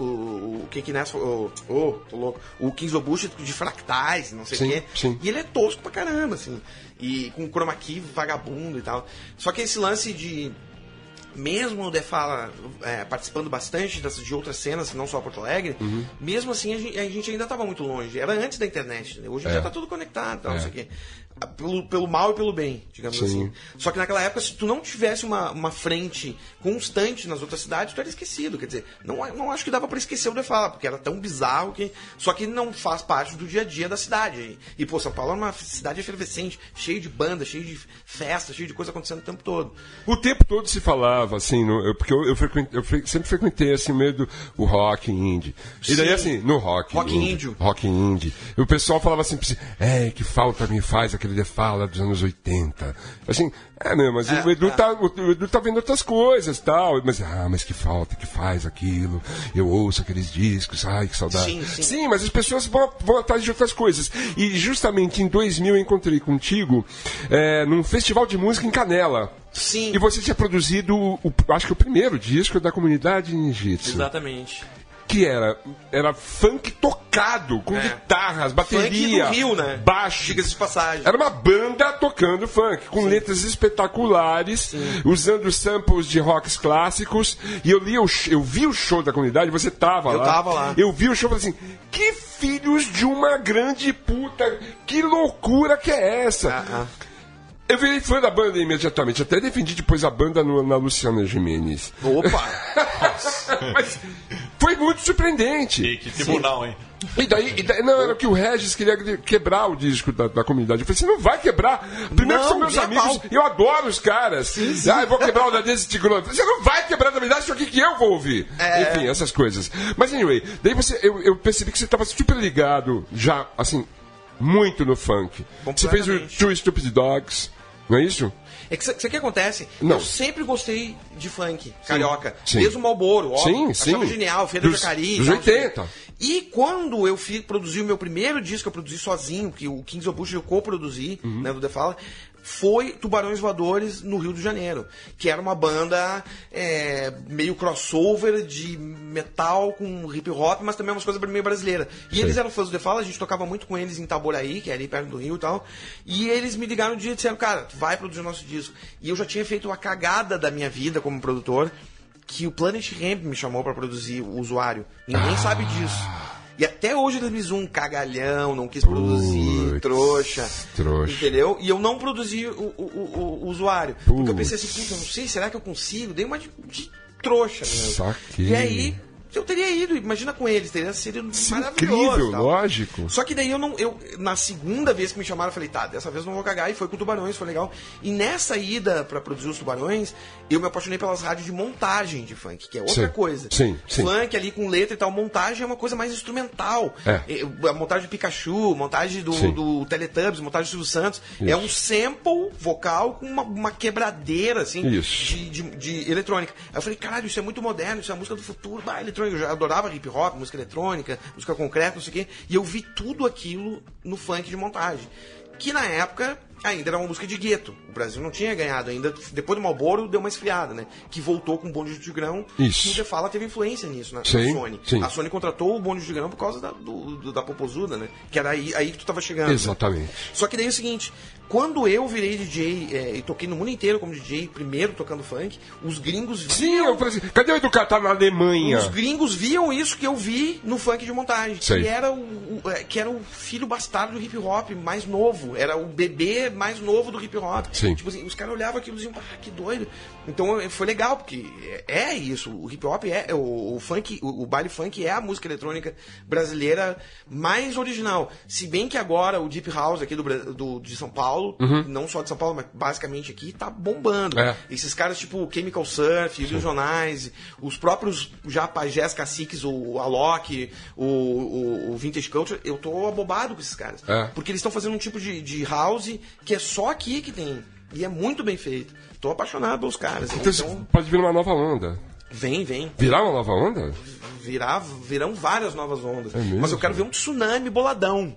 o Kink Ness, tô louco, o Kings of Bullshit de fractais, não sei o quê. Sim. E ele é tosco pra caramba, assim. E com chroma key vagabundo e tal. Só que esse lance de... Mesmo o The Fala participando bastante de outras cenas, não só Porto Alegre, mesmo assim a gente ainda estava muito longe. Era antes da internet, né? Hoje em dia tá tudo conectado, tal, não sei o quê. Pelo mal e pelo bem, digamos assim. Só que naquela época, se tu não tivesse uma frente constante nas outras cidades, tu era esquecido. Quer dizer, não acho que dava pra esquecer o The Fala, porque era tão bizarro que... Só que não faz parte do dia a dia da cidade. E, São Paulo é uma cidade efervescente, cheio de banda, cheio de festa, cheio de coisa acontecendo o tempo todo. O tempo todo se falava, assim, porque eu sempre frequentei, assim, meio do o rock indie. E daí, assim, no rock indie. E o pessoal falava assim, que falta me faz aquele The Fala dos anos 80. Assim, mas o Edu tá vendo outras coisas, tal. Mas que falta, que faz aquilo. Eu ouço aqueles discos, que saudade. Sim, mas as pessoas vão atrás de outras coisas. E justamente em 2000 eu encontrei contigo num festival de música em Canela. Sim. E você tinha produzido, acho que o primeiro disco da Comunidade Ninjitsu. Exatamente. Que era funk tocado, com guitarras, bateria, funk do Rio, né? Baixo. Diga-se de passagem. Era uma banda tocando funk, com letras espetaculares, usando samples de rocks clássicos. E eu vi o show da Comunidade, você tava lá. Eu tava lá. Eu vi o show e falei assim, que filhos de uma grande puta, que loucura que é essa? Eu virei fã da banda imediatamente, até defendi depois a banda na Luciana Gimenez. Opa! Mas foi muito surpreendente. E que tribunal, hein? E daí era que o Regis queria quebrar o disco da Comunidade. Eu falei, você não vai quebrar. Primeiro que são meus amigos, eu adoro os caras. Eu vou quebrar o da desse Tigrão. Você não vai quebrar, na verdade, isso aqui que eu vou ouvir. Enfim, essas coisas. Mas, anyway, daí eu percebi que você estava super ligado, já, assim, muito no funk. Você fez o Two Stupid Dogs, não é isso? É que sabe o que acontece? Não. Eu sempre gostei de funk carioca. Sim. Desde o Malboro, óbvio. Sim. Achava genial, Feira do Jacari. Dos 80. E quando eu produzi o meu primeiro disco, eu produzi sozinho, que o Kings of Bush eu co-produzi, né, do The Fala, foi Tubarões Voadores no Rio de Janeiro, que era uma banda meio crossover de metal com hip hop, mas também umas coisas meio brasileiras. E eles eram fãs do The Fala, a gente tocava muito com eles em Itaboraí, que é ali perto do Rio e tal, e eles me ligaram um dia e disseram, cara, tu vai produzir o nosso disco. E eu já tinha feito uma cagada da minha vida como produtor, que o Planet Hemp me chamou pra produzir o Usuário. Ninguém sabe disso. E até hoje eles me zoam, cagalhão, não quis produzir, trouxa. Entendeu? E eu não produzi o Usuário. Porque eu pensei assim, puta, eu não sei, será que eu consigo? Dei uma de trouxa mesmo. Saquei. E aí eu teria ido, imagina com eles, teria sido maravilhoso. Incrível, tal. lógico. Só que daí na segunda vez que me chamaram, eu falei, tá, dessa vez eu não vou cagar, e foi com Tubarões, foi legal. E nessa ida pra produzir os Tubarões, eu me apaixonei pelas rádios de montagem de funk, que é outra coisa. Sim. Funk ali com letra e tal, montagem é uma coisa mais instrumental. A montagem de Pikachu, montagem do Teletubbies, montagem do Silvio Santos, é um sample vocal com uma quebradeira, assim, de eletrônica. Aí eu falei, caralho, isso é muito moderno, isso é a música do futuro, eletrônica. Eu já adorava hip hop, música eletrônica, música concreta, não sei o quê. E eu vi tudo aquilo no funk de montagem. Que na época ainda era uma música de gueto. O Brasil não tinha ganhado ainda. Depois do Malboro deu uma esfriada, né? Que voltou com o Bonde de Grão. Isso. E o The Fala teve influência nisso, na Sony. Sim. A Sony contratou o Bonde de Grão por causa da Popozuda, né? Que era aí que tu tava chegando. Exatamente. Né? Só que daí é o seguinte, quando eu virei DJ e toquei no mundo inteiro como DJ, primeiro tocando funk, os gringos viam... Sim, eu falei assim, cadê o Educar? Tá na Alemanha. Os gringos viam isso que eu vi no funk de montagem. Sei. Que era o filho bastardo do hip hop mais novo. Era o bebê mais novo do hip hop. Sim. Tipo assim, os caras olhavam aquilo e diziam, que doido. Então foi legal, porque é isso. O hip hop o funk, o baile funk é a música eletrônica brasileira mais original. Se bem que agora o Deep House aqui de São Paulo, não só de São Paulo, mas basicamente aqui, tá bombando. Esses caras tipo Chemical Surf, Illusionize, os próprios já pajés caciques, o Alok, o Vintage Culture, eu tô abobado com esses caras. Porque eles estão fazendo um tipo de house que é só aqui que tem. E é muito bem feito. Tô apaixonado pelos caras. Então pode vir uma nova onda. Vem. Virar uma nova onda? Virão várias novas ondas. Mesmo? Mas eu quero ver um tsunami boladão.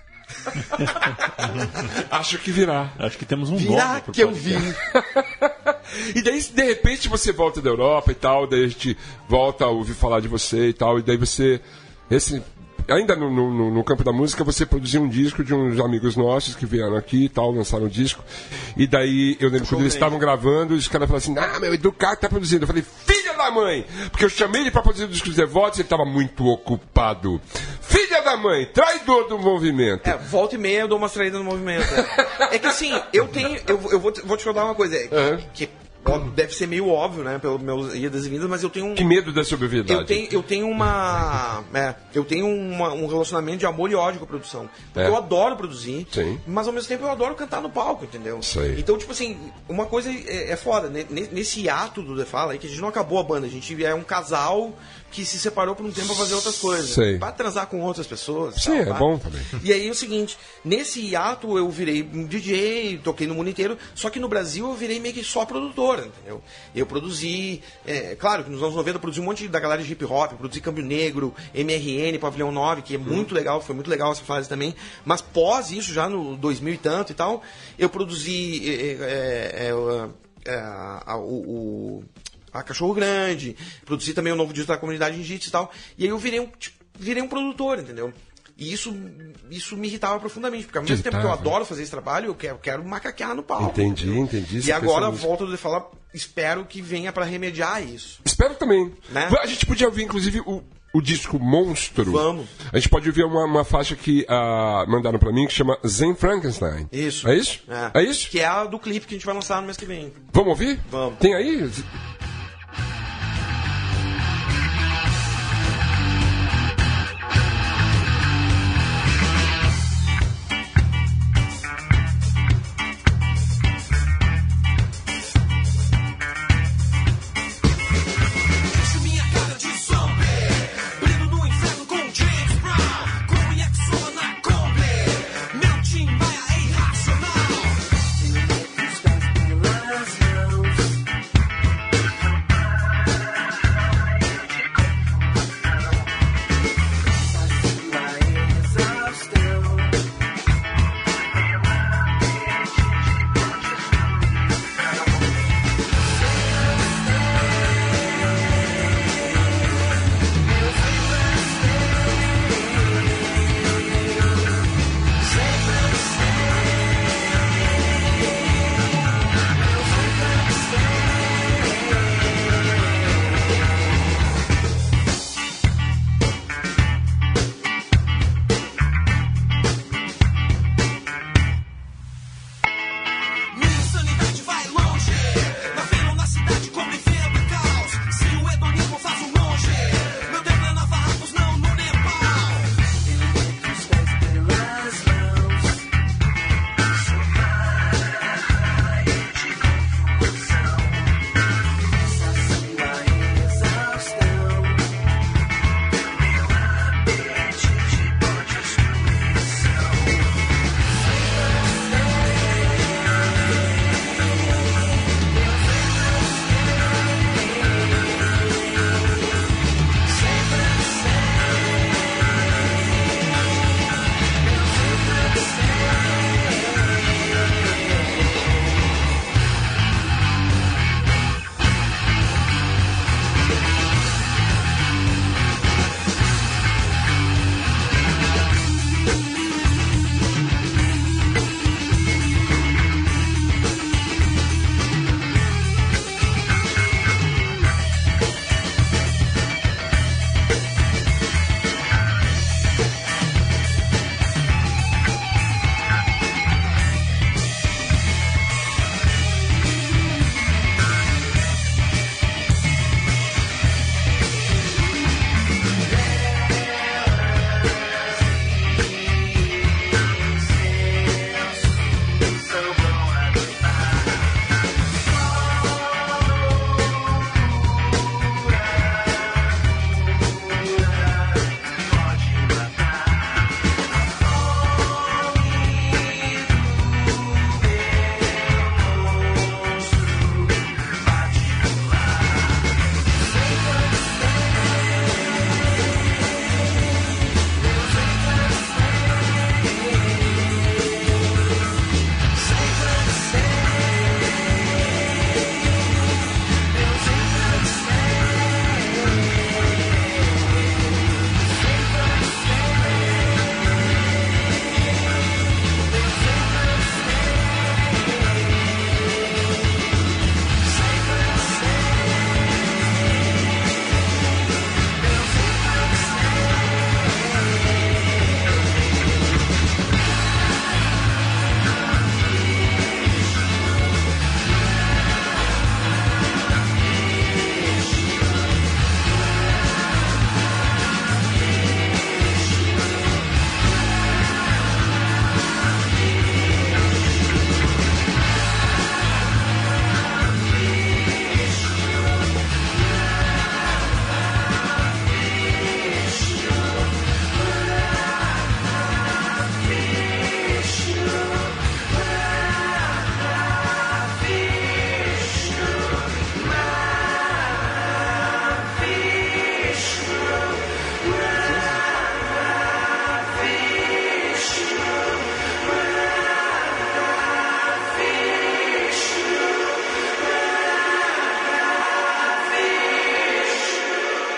Acho que virá. Acho que temos um Virá nome pro que eu podcast. vi. E daí, de repente, você volta da Europa e tal, daí a gente volta a ouvir falar de você e tal, e daí você... Ainda no campo da música, você produziu um disco de uns amigos nossos que vieram aqui e tal, lançaram um disco. E daí, eu lembro quando eles estavam gravando, os caras falaram assim, meu Educar tá produzindo. Eu falei, filha da mãe! Porque eu chamei ele pra produzir o disco dos Devotos e ele tava muito ocupado. Filha da mãe, traidor do movimento. Volta e meia eu dou uma traída no movimento. É que assim, eu vou te contar uma coisa, que deve ser meio óbvio, né, pelos meus idas e vindas, mas eu tenho Que medo da sobriedade. Eu tenho um relacionamento de amor e ódio com a produção. Porque eu adoro produzir, mas ao mesmo tempo eu adoro cantar no palco, entendeu? Sei. Então, tipo assim, uma coisa é foda, né? Nesse hiato do The Fala aí, que a gente não acabou a banda, a gente é um casal que se separou por um tempo pra fazer outras coisas. Sei. Pra transar com outras pessoas. Sim, é bom também. E aí é o seguinte, nesse hiato eu virei um DJ, toquei no mundo inteiro, só que no Brasil eu virei meio que só produtor, entendeu? Eu produzi, claro que nos anos 90 eu produzi um monte da galera de hip hop, produzi Câmbio Negro, MRN, Pavilhão 9, que é muito legal, foi muito legal essa fase também, mas pós isso, já no 2000 e tanto e tal, eu produzi a Cachorro Grande, produzi também o novo disco da Comunidade Jiu-Jitsu e tal, e aí eu virei um produtor, entendeu? E isso me irritava profundamente, porque ao mesmo tempo que eu adoro fazer esse trabalho, eu quero macaquear no palco. Entendi. E agora a volta do The Fala, espero que venha pra remediar isso. Espero também. Né? A gente podia ouvir, inclusive, o disco Monstro. Vamos. A gente pode ouvir uma faixa que mandaram pra mim, que chama Zen Frankenstein. Isso. É isso? É isso? Que é a do clipe que a gente vai lançar no mês que vem. Vamos ouvir? Vamos. Tem aí?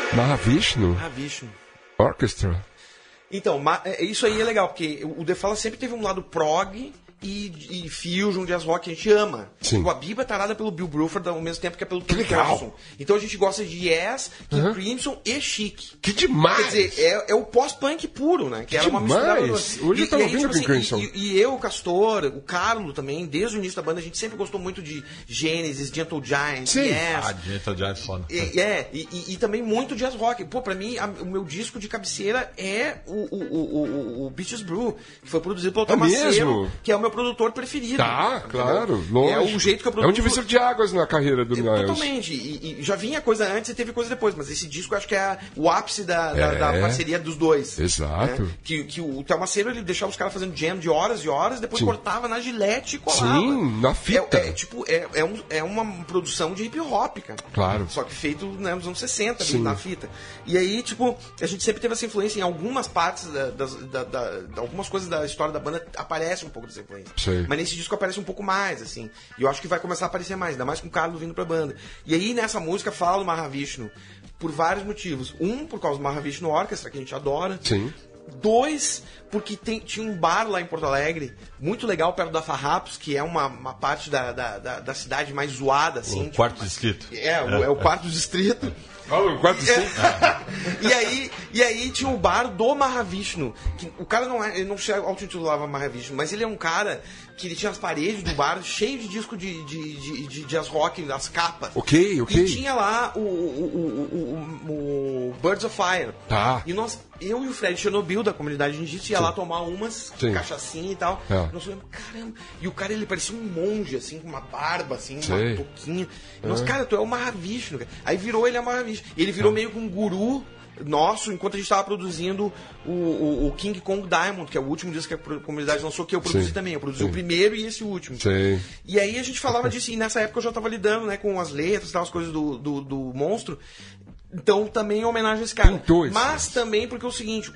Mahavishnu Orchestra. Então, isso aí é legal, porque o The Fall sempre teve um lado prog e fusion, jazz rock, que a gente ama. Sim. A Biba é tarada pelo Bill Bruford ao mesmo tempo que é pelo King legal. Crimson. Então a gente gosta de Yes, King Crimson e Chic. Que demais! Quer dizer, é o pós-punk puro, né? Que era uma mistura. Hoje eu tava ouvindo King Crimson. E eu, o Castor, o Carlo também, desde o início da banda, a gente sempre gostou muito de Genesis, Gentle Giant, Sim. Yes. Gentle Giant foda. E também muito jazz rock. Pô, pra mim, o meu disco de cabeceira é o Beaches Brew, que foi produzido pelo Tomaceiro, que é o meu produtor preferido. Tá, claro, entendeu? lógico. É o jeito que eu É produzo. um divisor de águas na carreira do Miles. Totalmente. E já vinha coisa antes e teve coisa depois, mas esse disco eu acho que é o ápice da parceria dos dois. Exato. Né? Que o Thelmaceiro, ele deixava os caras fazendo jam de horas e horas, depois cortava na gilete e colava. Sim, na fita. É uma produção de hip hop, cara. Claro. Só que feito, né, nos anos 60, ali, na fita. E aí, tipo, a gente sempre teve essa influência em algumas partes algumas coisas da história da banda aparece um pouco dessa influência. Sei. Mas nesse disco aparece um pouco mais, assim. E eu acho que vai começar a aparecer mais, ainda mais com o Carlos vindo pra banda. E aí, nessa música, fala do Mahavishnu por vários motivos. Um, por causa do Mahavishnu Orchestra, que a gente adora. Sim. Dois, porque tinha um bar lá em Porto Alegre, muito legal, perto da Farrapos, que é uma parte da cidade mais zoada, assim. O quarto distrito. É o quarto distrito. O quarto distrito. E aí tinha o bar do Mahavishnu. Que o cara ele não se auto-intitulava Mahavishnu, mas ele é um cara que ele tinha as paredes do bar cheio de disco de jazz rock, das capas. Ok. E tinha lá o Birds of Fire. Tá. E eu e o Fred Chernobyl, da comunidade indígena, ia lá tomar umas, cachaçinha e tal. Nós falamos, caramba. E o cara, ele parecia um monge, assim, com uma barba, assim, uma touquinha. E nós, cara, tu é o Mahavishnu, cara. Aí virou ele a Mahavishnu. E ele virou meio que um guru nosso, enquanto a gente estava produzindo o King Kong Diamond, que é o último disco que a comunidade lançou, que eu produzi também. Eu produzi o primeiro e esse último. Sim. E aí a gente falava disso, e nessa época eu já estava lidando, né, com as letras e tal, as coisas do monstro. Então, também em homenagem a esse cara. Mas também porque é o seguinte,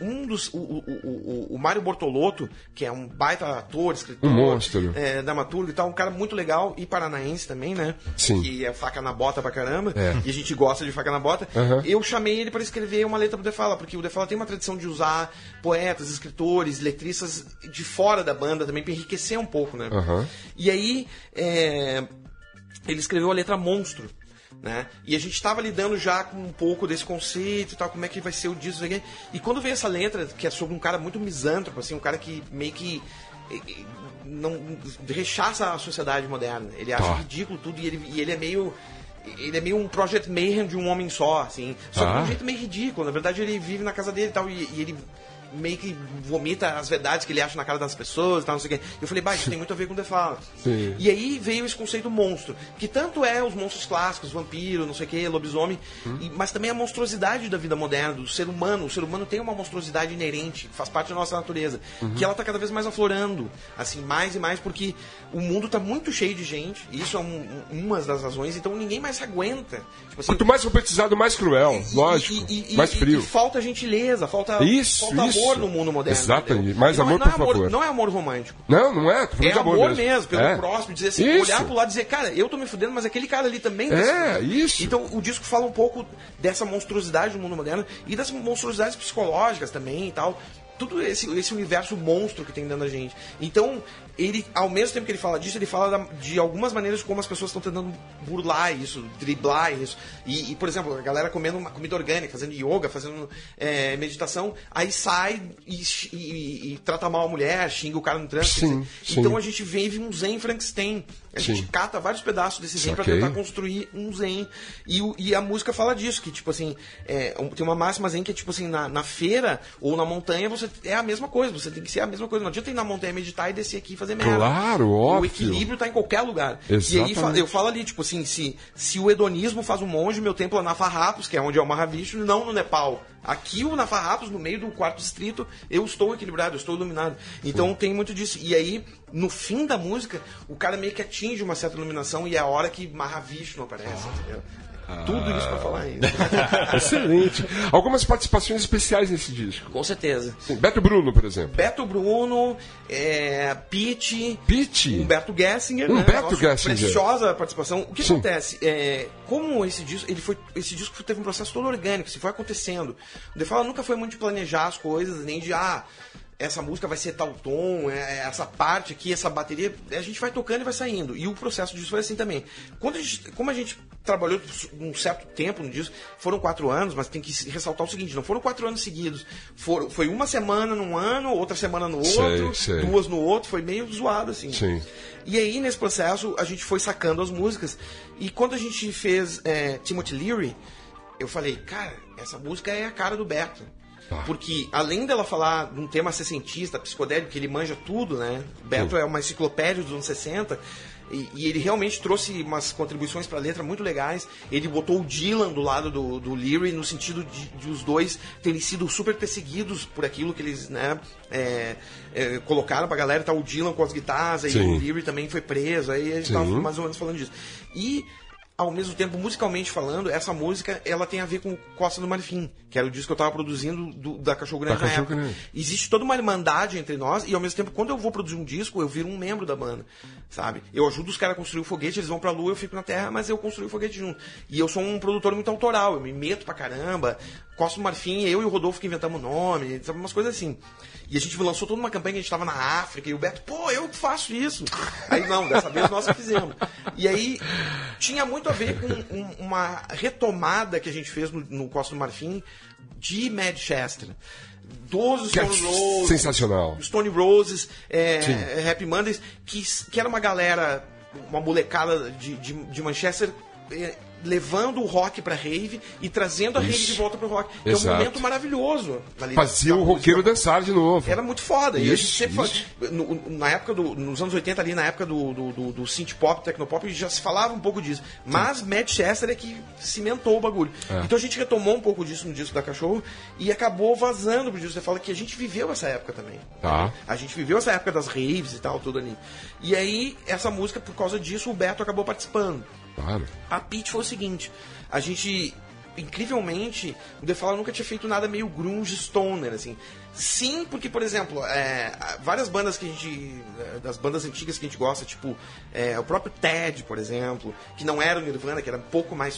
o Mário Bortolotto, que é um baita ator, escritor, monstro, dramaturgo e tal, um cara muito legal e paranaense também, né? Sim. Que é faca na bota pra caramba, e a gente gosta de faca na bota. Eu chamei ele para escrever uma letra pro The Fala, porque o The Fala tem uma tradição de usar poetas, escritores, letristas de fora da banda também, pra enriquecer um pouco, né? E aí, ele escreveu a letra Monstro. Né? E a gente estava lidando já com um pouco desse conceito e tal, como é que vai ser o disco. E quando veio essa letra, que é sobre um cara muito misântropo, assim, um cara que meio que não rechaça a sociedade moderna. Ele acha ridículo tudo e ele é meio... Ele é meio um Project Mayhem de um homem só, assim. Só que de um jeito meio ridículo. Na verdade, ele vive na casa dele e tal, e ele meio que vomita as verdades que ele acha na cara das pessoas e tal, não sei o quê. Eu falei, isso tem muito a ver com The Fala. E aí veio esse conceito monstro, que tanto é os monstros clássicos, vampiro, não sei o quê, lobisomem, mas também a monstruosidade da vida moderna, do ser humano. O ser humano tem uma monstruosidade inerente, faz parte da nossa natureza, que ela tá cada vez mais aflorando, assim, mais e mais, porque o mundo tá muito cheio de gente, e isso é uma das razões, então ninguém mais se aguenta. Tipo assim, quanto mais robotizado, mais cruel, lógico, mais frio. E falta gentileza, falta amor no mundo moderno. Exatamente. Mais amor, por favor. Não é amor romântico. Não é. Tô falando é de amor mesmo, pelo próximo. Dizer assim, isso. olhar pro lado e dizer, cara, eu tô me fudendo, mas aquele cara ali também tá se fudendo. Isso. Então o disco fala um pouco dessa monstruosidade do mundo moderno e das monstruosidades psicológicas também e tal. Tudo esse universo monstro que tem dentro da gente. Então, ele, ao mesmo tempo que ele fala disso, ele fala de algumas maneiras como as pessoas estão tentando burlar isso, driblar isso. E, por exemplo, a galera comendo uma comida orgânica, fazendo yoga, fazendo meditação, aí sai e trata mal a mulher, xinga o cara no trânsito. Sim. Então a gente vive um Zen Frankenstein. A gente cata vários pedaços desse Zen pra tentar construir um Zen. E a música fala disso, que tipo assim, tem uma máxima Zen que é tipo assim, na feira ou na montanha você é a mesma coisa, você tem que ser a mesma coisa. Não adianta ir na montanha meditar e descer aqui e fazer merda. Claro, óbvio. O equilíbrio tá em qualquer lugar. Exatamente. E aí eu falo ali, tipo assim, se o hedonismo faz um monge, meu templo é na Farrapos, que é onde é o Mahavishnu, não no Nepal. Aqui, na Farrapos, no meio do quarto distrito, eu estou equilibrado, eu estou iluminado. Então tem muito disso. E aí, no fim da música, o cara meio que atinge uma certa iluminação e é a hora que Mahavishnu aparece, entendeu? Tudo isso pra falar ainda. Excelente. Algumas participações especiais nesse disco. Com certeza. Sim, Beto Bruno, por exemplo. Beto Bruno, Pete, Pete. Humberto Gessinger, Humberto né? Gessinger. Preciosa participação. O que Sim. acontece? Como esse disco teve um processo todo orgânico, foi acontecendo. O The Fall nunca foi muito de planejar as coisas, nem de essa música vai ser tal tom, essa parte aqui, essa bateria, a gente vai tocando e vai saindo. E o processo disso foi assim também. Como a gente trabalhou um certo tempo no disco, foram 4 anos, mas tem que ressaltar o seguinte, não foram 4 anos seguidos. Foi uma semana num ano, outra semana no outro, sei. 2 no outro, foi meio zoado assim. Sim. E aí, nesse processo, a gente foi sacando as músicas. E quando a gente fez Timothy Leary, eu falei, cara, essa música é a cara do Beto. Porque, além dela falar de um tema sessentista, psicodélico, que ele manja tudo, né? O Beto é uma enciclopédia dos anos 60, e ele realmente trouxe umas contribuições para a letra muito legais. Ele botou o Dylan do lado do Leary, no sentido de os dois terem sido super perseguidos por aquilo que eles, né, colocaram pra galera. Tá o Dylan com as guitarras, aí o Leary também foi preso, aí a gente tava mais ou menos falando disso. E, ao mesmo tempo, musicalmente falando, essa música, ela tem a ver com Costa do Marfim, que era o disco que eu estava produzindo da Cachorro Grande na época. Existe toda uma irmandade entre nós, e ao mesmo tempo, quando eu vou produzir um disco, eu viro um membro da banda, sabe? Eu ajudo os caras a construir o foguete, eles vão pra lua, eu fico na terra, mas eu construí o foguete junto. E eu sou um produtor muito autoral, eu me meto pra caramba. Costa do Marfim, eu e o Rodolfo que inventamos o nome, sabe, umas coisas assim. E a gente lançou toda uma campanha que a gente estava na África, e o Beto, eu faço isso. Aí não, dessa vez nós que fizemos. E aí tinha muito a ver com uma retomada que a gente fez no Costa do Marfim de Manchester. Dos Stone Roses. Sensacional. Stone Roses, Happy Mondays, que era uma galera, uma molecada de Manchester, levando o rock pra rave e trazendo a rave de volta pro rock. É um momento maravilhoso. Fazia o roqueiro dançar de novo. Era muito foda. E a gente sempre na época nos anos 80 ali, na época do synth pop, tecnopop, já se falava um pouco disso. Mas Manchester é que cimentou o bagulho. Então a gente retomou um pouco disso no disco da Cachorro e acabou vazando pro disco. Você fala que a gente viveu essa época também. A gente viveu essa época das raves e tal, tudo ali. E aí, essa música, por causa disso, o Beto acabou participando. Claro. A Pete foi o seguinte, a gente, incrivelmente, o The Fall nunca tinha feito nada meio grunge stoner, assim. Sim, porque, por exemplo, várias bandas que a gente, das bandas antigas que a gente gosta, tipo, o próprio Ted, por exemplo, que não era o Nirvana, que era um pouco mais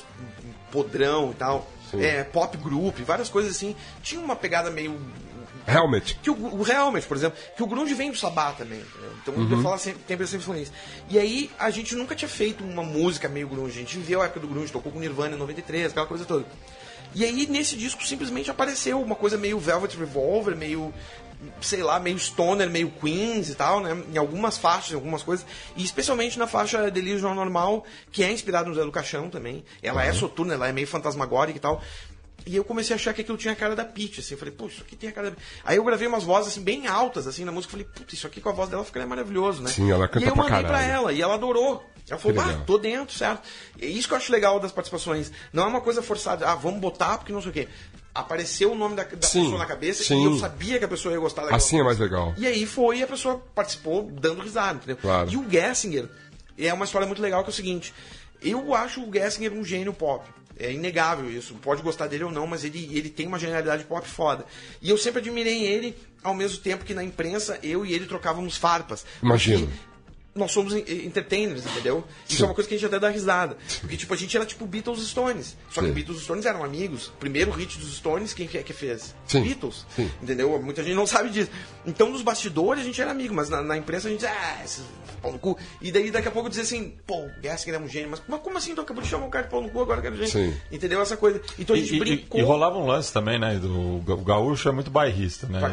podrão e tal, pop group, várias coisas assim, tinha uma pegada meio... Helmet. Que o Helmet, por exemplo, que o grunge vem do Sabá também. Entendeu? Então o The Fall tem essa influência. E aí a gente nunca tinha feito uma música meio grunge. A gente viveu a época do grunge, tocou com Nirvana em 93, aquela coisa toda. E aí nesse disco simplesmente apareceu uma coisa meio Velvet Revolver, meio, sei lá, meio stoner, meio Queens e tal, né? Em algumas faixas, em algumas coisas. E especialmente na faixa Delírio Normal, que é inspirada no Zé do Caixão também. Ela é soturna, ela é meio fantasmagórica e tal. E eu comecei a achar que aquilo tinha a cara da Pete, assim. Eu falei, pô, isso aqui tem a cara da Pete. Aí eu gravei umas vozes, assim, bem altas, assim, na música. Eu falei, puta, isso aqui com a voz dela ficaria maravilhoso, né? Sim, ela canta pra caralho. E aí eu mandei pra ela, e ela adorou. Ela falou, tô dentro, certo? E isso que eu acho legal das participações. Não é uma coisa forçada, vamos botar porque não sei o quê. Apareceu o nome da pessoa na cabeça e eu sabia que a pessoa ia gostar daquela assim coisa. É mais legal. E aí foi, e a pessoa participou dando risada, entendeu? Claro. E o Gessinger é uma história muito legal, que é o seguinte. Eu acho o Gessinger um gênio pop. É inegável isso. Pode gostar dele ou não, mas ele tem uma genialidade pop foda. E eu sempre admirei ele, ao mesmo tempo que na imprensa eu e ele trocávamos farpas. Imagino. Nós somos entertainers, entendeu? Isso é uma coisa que a gente até dá risada. Porque, tipo, a gente era tipo Beatles e Stones. Só que Beatles e Stones eram amigos. O primeiro hit dos Stones, quem é que fez? Beatles. Entendeu? Muita gente não sabe disso. Então, nos bastidores, a gente era amigo. Mas na imprensa, a gente esses pau no cu. E daí, daqui a pouco, dizer assim, pô, o Gessinger é um gênio. Mas como assim? Então, acabou de chamar o cara de pau no cu, agora quero gênio. Entendeu? Essa coisa. Então, a gente brincou. E rolava um lance também, né? O gaúcho é muito bairrista, né?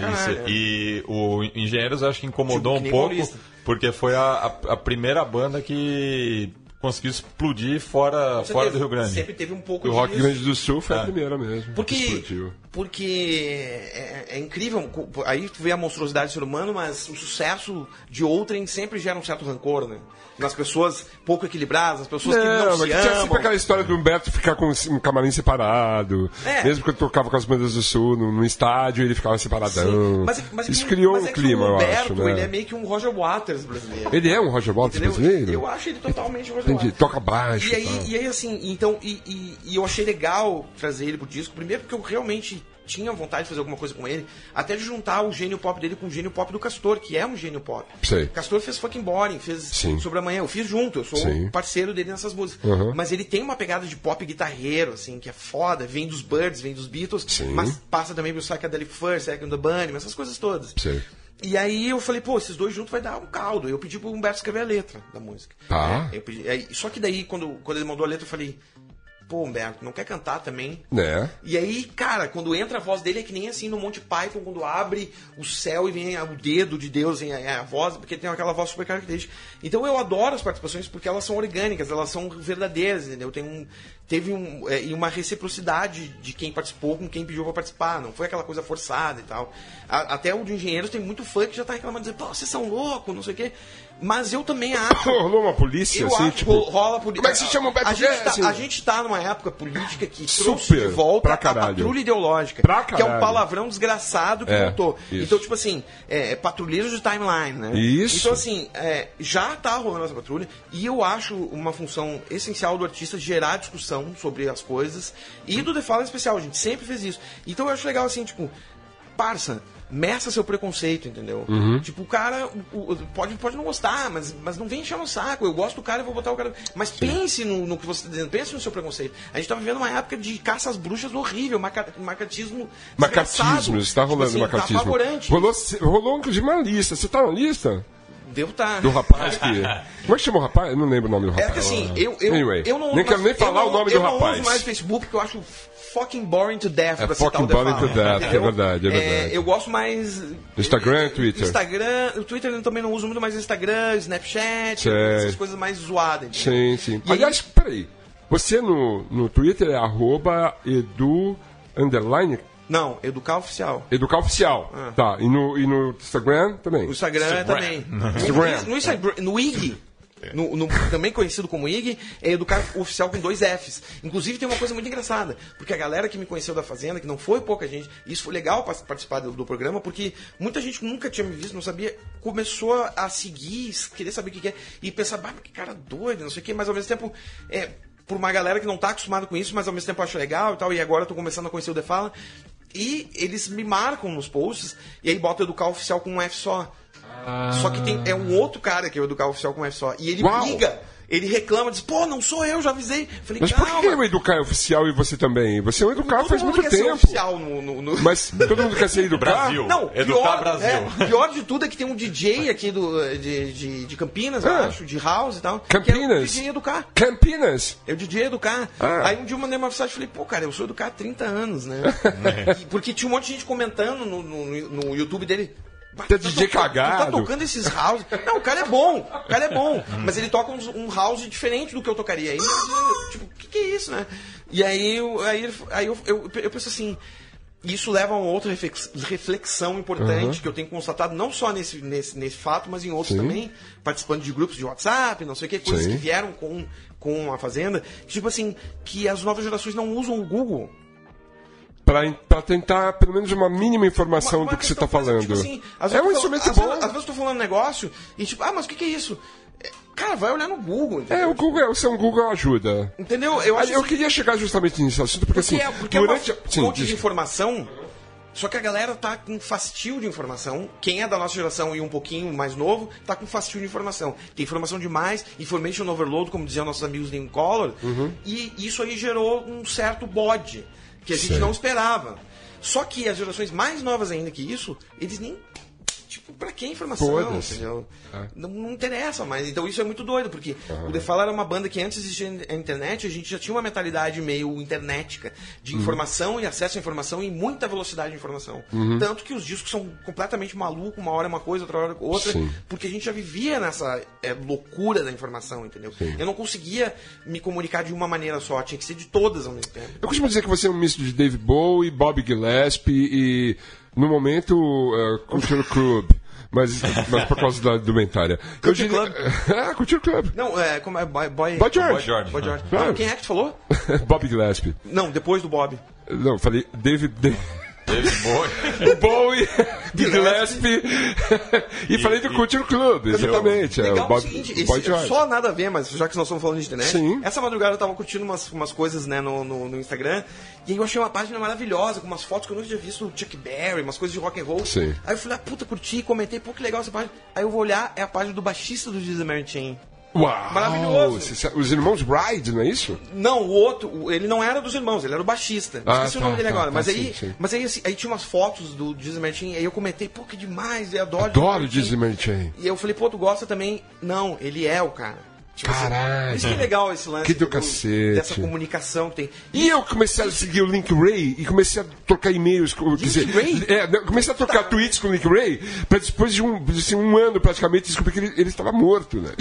E o Engenheiros, acho que incomodou tipo, um pouco. Paulista. Porque foi a primeira banda que conseguiu explodir fora do Rio Grande. Sempre teve um pouco disso. O Rock Grande do Sul foi a primeira mesmo. Porque é incrível. Aí tu vê a monstruosidade do ser humano, mas o sucesso de outrem sempre gera um certo rancor, né? Nas pessoas pouco equilibradas, as pessoas que não se amam. Tinha sempre aquela história do Humberto ficar com um camarim separado. Mesmo quando tocava com as bandas do Sul no estádio, ele ficava separadão. Mas isso criou um clima, eu acho. Né? Ele é meio que um Roger Waters brasileiro. Ele é um Roger Waters brasileiro? Eu acho ele totalmente um Roger Entendi. Toca baixo. E aí assim, então, e eu achei legal trazer ele pro disco, primeiro porque eu realmente tinha vontade de fazer alguma coisa com ele, até de juntar o gênio pop dele com o gênio pop do Castor, que é um gênio pop. Sei. Castor fez Fucking Boring, fez Sobre Amanhã, eu fiz junto, eu sou parceiro dele nessas músicas. Mas ele tem uma pegada de pop guitarreiro, assim, que é foda, vem dos Birds, vem dos Beatles, mas passa também pro Psychedelic Furs, Second the Bunny, essas coisas todas. Sei. E aí eu falei, pô, esses dois juntos vai dar um caldo. Eu pedi pro Humberto escrever a letra da música. Tá. Só que daí, quando ele mandou a letra, eu falei, pô, Humberto, não quer cantar também? Né? E aí, cara, quando entra a voz dele é que nem assim no Monty Python, quando abre o céu e vem o dedo de Deus, vem a voz, porque tem aquela voz super característica. Então eu adoro as participações porque elas são orgânicas, elas são verdadeiras, entendeu? Teve uma reciprocidade de quem participou com quem pediu pra participar, não foi aquela coisa forçada e tal. Até o de Engenheiros tem muito fã que já tá reclamando, dizendo, pô, vocês são loucos, não sei o quê. Mas eu também acho... Rolou uma polícia, assim, acho tipo... rola polícia. Como é que se chama o Beto a gente tá numa época política que trouxe de volta a patrulha ideológica. Que é um palavrão desgraçado que voltou. Isso. Então, tipo assim, patrulheiro de timeline, né? Isso. Então, assim, já tá rolando essa patrulha e eu acho uma função essencial do artista gerar discussão sobre as coisas e do The Fall em especial, a gente sempre fez isso. Então eu acho legal, assim, tipo, parça, meça seu preconceito, entendeu? Tipo, o cara pode não gostar, mas não vem encher no saco. Eu gosto do cara, eu vou botar o cara. Mas pense no que você está dizendo, pense no seu preconceito. A gente tá vivendo uma época de caça às bruxas horrível, macatismo. Macatismo, está rolando tipo assim, macatismo. Tá apavorante. Rolou inclusive uma lista. Você tá na lista? Devo estar. Do rapaz que... Como é que chama o rapaz? Eu não lembro o nome do rapaz. É que assim, eu não... Nem quero nem falar o nome do rapaz. Eu não uso mais o Facebook porque eu acho fucking boring to death pra citar fucking o boring to death, é verdade. Eu gosto mais... Instagram, Twitter. O Twitter eu também não uso muito, mais Instagram, Snapchat, essas coisas mais zoadas. Sim, sim. E aliás, peraí. Você no Twitter é @edu_... Não, Educar Oficial. Educar Oficial. Tá. E no Instagram também? No Instagram também. No IG, também conhecido como IG, é Educar Oficial com 2 Fs. Inclusive tem uma coisa muito engraçada, porque a galera que me conheceu da Fazenda, que não foi pouca gente, e isso foi legal participar do programa, porque muita gente nunca tinha me visto, não sabia, começou a seguir, querer saber o que é, e pensar, que cara doido, não sei o que, mas ao mesmo tempo... por uma galera que não tá acostumada com isso, mas ao mesmo tempo acho legal e tal, e agora eu tô começando a conhecer o The Fala, e eles me marcam nos posts, e aí bota o Educar Oficial com um F só. Só que é um outro cara que é o Educar Oficial com um F só, e ele briga. Ele reclama, diz, pô, não sou eu, já avisei. Falei, mas por que o Educar é oficial e você também? Você é um Educar faz muito tempo. Todo mundo quer ser oficial Mas todo mundo quer ser Educar? Brasil. Não, Educar Brasil. Pior de tudo é que tem um DJ aqui de Campinas, eu acho, de House e tal. Campinas? Que é o DJ Educar. Campinas? É o DJ Educar. Aí um dia eu mandei uma mensagem e falei, pô, cara, eu sou Educar há 30 anos, né? Porque tinha um monte de gente comentando no YouTube dele. Tá DJ cagado. Tu tá tocando esses house. Não, o cara é bom. Mas ele toca um house diferente do que eu tocaria. Aí, tipo, o que é isso, né? E aí eu penso assim, isso leva a uma outra reflexão importante que eu tenho constatado, não só nesse fato, mas em outros também, participando de grupos de WhatsApp, não sei o que, coisas que vieram com a Fazenda, tipo assim, que as novas gerações não usam o Google. Pra tentar, pelo menos, uma mínima informação do que você tá falando. Tipo assim, é um instrumento bom. Às vezes eu tô falando um negócio e tipo, mas o que é isso? Cara, vai olhar no Google, entendeu? O Google ajuda. Entendeu? Eu queria chegar justamente nesse assunto, porque assim... Porque durante... é uma fonte de informação, só que a galera tá com fastio de informação. Quem é da nossa geração e um pouquinho mais novo, tá com fastio de informação. Tem informação demais, information overload, como diziam nossos amigos Living Color, e isso aí gerou um certo bode que a gente não esperava. Só que as gerações mais novas ainda que isso, eles nem... Tipo, pra que informação? Entendeu? Não interessa mais. Então isso é muito doido, porque o The Fall era uma banda que antes existia a internet, a gente já tinha uma mentalidade meio internética, de informação e acesso à informação e muita velocidade de informação. Tanto que os discos são completamente malucos, uma hora é uma coisa, outra hora é outra, porque a gente já vivia nessa loucura da informação, entendeu? Eu não conseguia me comunicar de uma maneira só, tinha que ser de todas ao mesmo tempo. Eu costumo dizer que você é um misto de Dave Bowie, Bob Gillespie e... No momento, Culture Club, mas por causa da indumentária. Culture Club? Culture Club. Não, como é? Boy George. Quem é que tu falou? Bob Gillespie. Não, depois do Bob. Não, falei David... o Bowie, Big Gillespie e falei do Culture Club, exatamente. Legal, o Bob, seguinte, Boy George. só nada a ver, mas já que nós estamos falando de internet, Sim. essa madrugada eu tava curtindo umas coisas, né, no Instagram, e aí eu achei uma página maravilhosa, com umas fotos que eu nunca tinha visto do Chuck Berry, umas coisas de rock and roll. Sim. Aí eu falei, puta, curti, comentei, pô, que legal essa página. Aí eu vou olhar, é a página do baixista do Jesus Mary Chain. Uau! Maravilhoso. Os irmãos Bride, não é isso? Não, o outro, ele não era dos irmãos, ele era o baixista. Esqueci o nome dele agora. Mas aí assim, aí tinha umas fotos do Jesus Mary Chain, aí eu comentei, pô, que demais, eu adoro o Jesus Mary Chain. E eu falei, pô, tu gosta também? Não, ele é o cara. Tipo, caralho. Isso que é legal, esse lance que do cacete. dessa comunicação que tem. E eu comecei a seguir o Link Ray e comecei a trocar e-mails. Comecei a trocar tweets com o Link Ray pra depois de um ano praticamente descobrir que ele estava morto, né?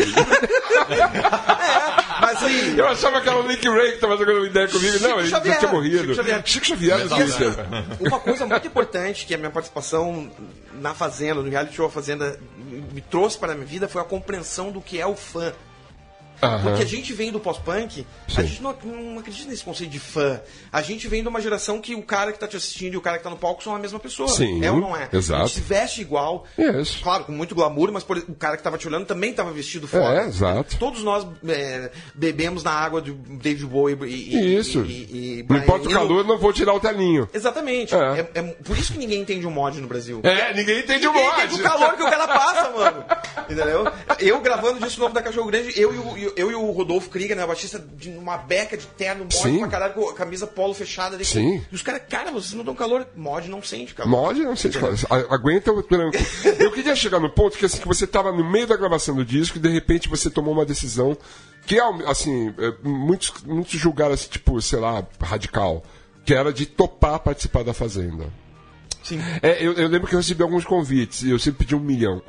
Mas aí. Eu achava que era o Link Ray que estava jogando uma ideia comigo. Não, ele já tinha morrido. Chico Xavier. Uma coisa muito importante que a minha participação na Fazenda, no reality show A Fazenda, me trouxe para a minha vida foi a compreensão do que é o fã. Porque a gente vem do pós-punk, a gente não acredita nesse conceito de fã. A gente vem de uma geração que o cara que tá te assistindo e o cara que tá no palco são a mesma pessoa. Sim, é ou não é? Exato. A gente se veste igual, claro, com muito glamour, mas o cara que tava te olhando também tava vestido foda. Exato. Todos nós bebemos na água de David Bowie e não importa o calor, não vou tirar o terninho. Exatamente. É por isso que ninguém entende o mod no Brasil. Ninguém entende o mod. Ninguém entende o calor que o cara passa, mano. Entendeu? Eu gravando disso novo da Cachorro Grande, eu e o Rodolfo Krieger, né, baixista, de uma beca de terno, mod pra caralho, com a camisa polo fechada. Ali, sim. E os caras, cara, vocês não dão calor. Mod não sente calor. Mod não sente calor. Aguenta o tranco. Eu queria chegar no ponto que, assim, que você estava no meio da gravação do disco e de repente você tomou uma decisão que, assim, muitos julgaram, assim, tipo, sei lá, radical, que era de topar participar da Fazenda. Sim. Eu lembro que eu recebi alguns convites e eu sempre pedi 1 milhão.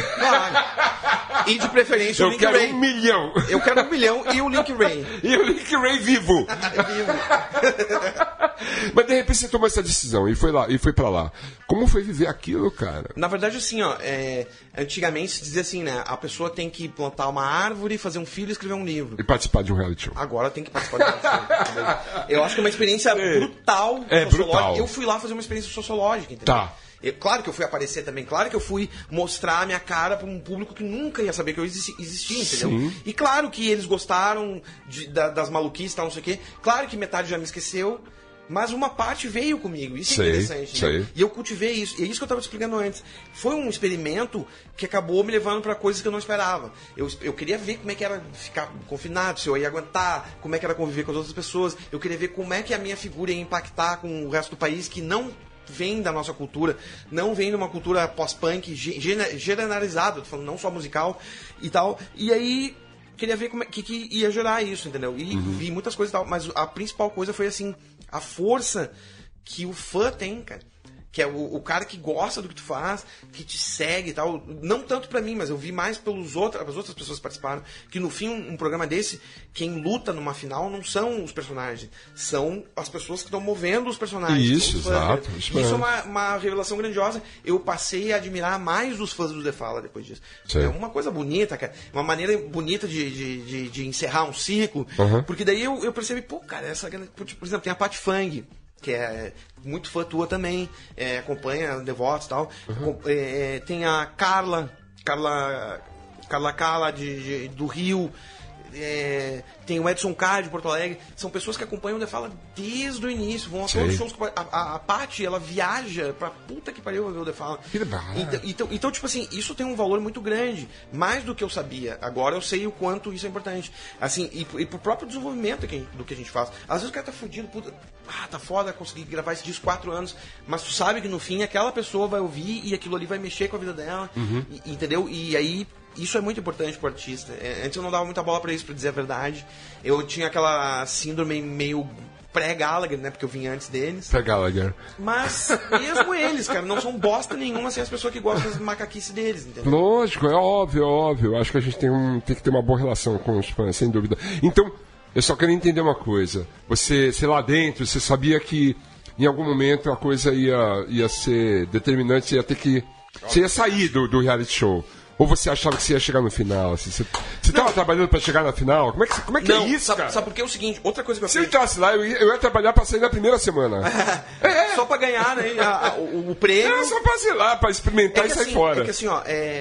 E de preferência o Link Ray. Eu quero 1 milhão. Eu quero 1 milhão e o Link Ray. E o Link Ray vivo. Mas de repente você tomou essa decisão e foi pra lá. Como foi viver aquilo, cara? Na verdade, assim, antigamente se dizia assim, né? A pessoa tem que plantar uma árvore, fazer um filho e escrever um livro. E participar de um reality show. Agora tem que participar de um reality show. Eu acho que é uma experiência brutal. Brutal. Eu fui lá fazer uma experiência sociológica, entendeu? Tá. Claro que eu fui aparecer também, claro que eu fui mostrar a minha cara para um público que nunca ia saber que eu existia, entendeu? Sim. E claro que eles gostaram das maluquices e tal, não sei o quê. Claro que metade já me esqueceu, mas uma parte veio comigo. Isso é interessante. Né? E eu cultivei isso. E é isso que eu estava te explicando antes. Foi um experimento que acabou me levando para coisas que eu não esperava. Eu queria ver como é que era ficar confinado, se eu ia aguentar, como é que era conviver com as outras pessoas. Eu queria ver como é que a minha figura ia impactar com o resto do país que não vem da nossa cultura, não vem de uma cultura pós-punk generalizada, tô falando não só musical e tal. E aí queria ver como é que ia gerar isso, entendeu? E vi muitas coisas e tal, mas a principal coisa foi assim, a força que o fã tem, cara. Que é o cara que gosta do que tu faz, que te segue e tal. Não tanto pra mim, mas eu vi mais as outras pessoas que participaram. Que no fim, um programa desse, quem luta numa final não são os personagens. São as pessoas que estão movendo os personagens. Isso, exato. Isso é uma revelação grandiosa. Eu passei a admirar mais os fãs do The Fala depois disso. Sim. É uma coisa bonita, cara. Uma maneira bonita de encerrar um ciclo. Porque daí eu percebi, pô, cara, por exemplo, tem a Pat Fang, que é muito fã tua também, acompanha Devotos e tal. Tem a Carla do Rio, tem o Edson Carr de Porto Alegre. São pessoas que acompanham o The Fala desde o início, vão a todos os shows. A Paty, ela viaja pra puta que pariu ver o The Fala. Então, tipo assim, isso tem um valor muito grande, mais do que eu sabia. Agora eu sei o quanto isso é importante. Assim, e pro próprio desenvolvimento do que a gente faz. Às vezes o cara tá fudido, puta, tá foda conseguir gravar esse disco 4 anos, mas tu sabe que no fim aquela pessoa vai ouvir e aquilo ali vai mexer com a vida dela, entendeu? E aí isso é muito importante pro artista. Antes eu não dava muita bola pra isso, pra dizer a verdade. Eu tinha aquela síndrome meio pré-Gallagher, né? Porque eu vim antes deles. Pré-Gallagher. Mas mesmo eles, cara, não são bosta nenhuma sem as pessoas que gostam das macaquices deles, entendeu? Lógico, é óbvio. Acho que a gente tem que ter uma boa relação com os fãs, sem dúvida. Então, eu só queria entender uma coisa. Você lá dentro, você sabia que em algum momento a coisa ia ser determinante, você ia sair do reality show. Ou você achava que você ia chegar no final? Assim, você estava trabalhando para chegar na final? Como é que Não, é isso, cara? sabe por que é o seguinte? Outra coisa que eu Se eu entrasse lá, eu ia trabalhar para sair na primeira semana. Só pra ganhar, né? O prêmio. Só pra, sei lá, pra experimentar e sair fora. É que assim, ó,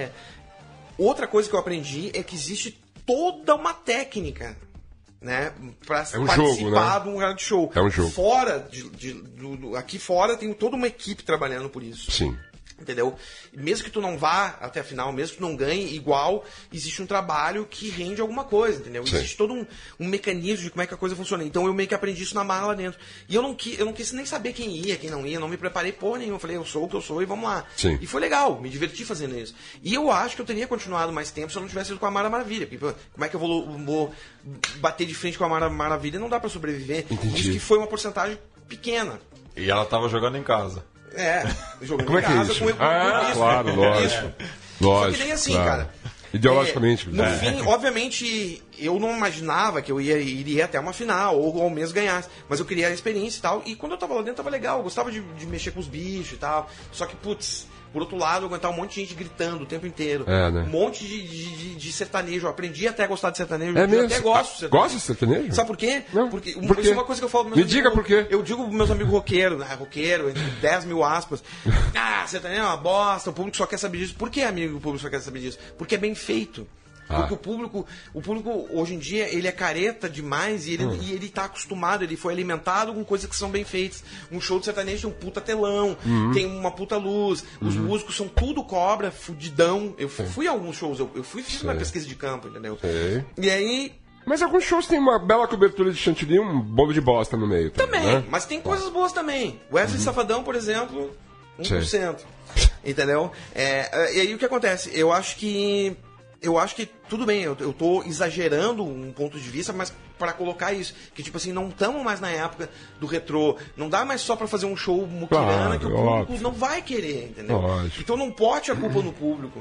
outra coisa que eu aprendi é que existe toda uma técnica, né? Pra participar jogo, né? de um reality show. É um jogo. Fora, aqui fora tem toda uma equipe trabalhando por isso. Sim. Entendeu? Mesmo que tu não vá até a final, mesmo que tu não ganhe, igual, existe um trabalho que rende alguma coisa, entendeu? Sim. Existe todo um mecanismo de como é que a coisa funciona. Então eu meio que aprendi isso na marra lá dentro. E eu não quis nem saber quem ia, quem não ia, não me preparei porra nenhuma. Eu falei, eu sou o que eu sou e vamos lá. Sim. E foi legal, me diverti fazendo isso. E eu acho que eu teria continuado mais tempo se eu não tivesse ido com a Mara Maravilha. Porque, como é que eu vou bater de frente com a Mara Maravilha? Não dá pra sobreviver. Entendi. Isso que foi uma porcentagem pequena. E ela tava jogando em casa. Jogando Como é em que é casa isso? com isso. Claro, lógico. Isso. Lógico. Só que nem assim, claro. cara. Ideologicamente. No fim, obviamente, eu não imaginava que eu iria até uma final, ou ao menos ganhasse. Mas eu queria a experiência e tal. E quando eu tava lá dentro, tava legal. Eu gostava de mexer com os bichos e tal. Só que, putz, por outro lado, eu aguentava um monte de gente gritando o tempo inteiro. Né? Um monte de sertanejo. Eu aprendi até a gostar de sertanejo. É mesmo? Eu até gosto de sertanejo. Gosta de sertanejo? Sabe por quê? Não. Porque Por quê? isso é uma coisa que eu falo pros meus Me diga amigos, por quê. Eu digo pros meus amigos roqueiros, né? Roqueiro, entre 10 mil aspas. Sertanejo é uma bosta, o público só quer saber disso. Por que, amigo, o público só quer saber disso? Porque é bem feito. Porque o público hoje em dia, ele é careta demais e ele tá acostumado, ele foi alimentado com coisas que são bem feitas. Um show de sertanejo tem um puta telão, tem uma puta luz, os músicos são tudo cobra, fudidão. Eu fui a alguns shows, eu fiz uma pesquisa de campo, entendeu? Sei. E aí... Mas alguns shows tem uma bela cobertura de chantilly e um bolo de bosta no meio. Também, né? mas tem coisas boas também. Wesley Safadão, por exemplo, 1%. Entendeu? E aí o que acontece? Eu acho que tudo bem, eu tô exagerando um ponto de vista, mas para colocar isso, que tipo assim, não estamos mais na época do retrô, não dá mais só para fazer um show muquirana que o público não vai querer, entendeu? Lógico. Então não bote a culpa no público.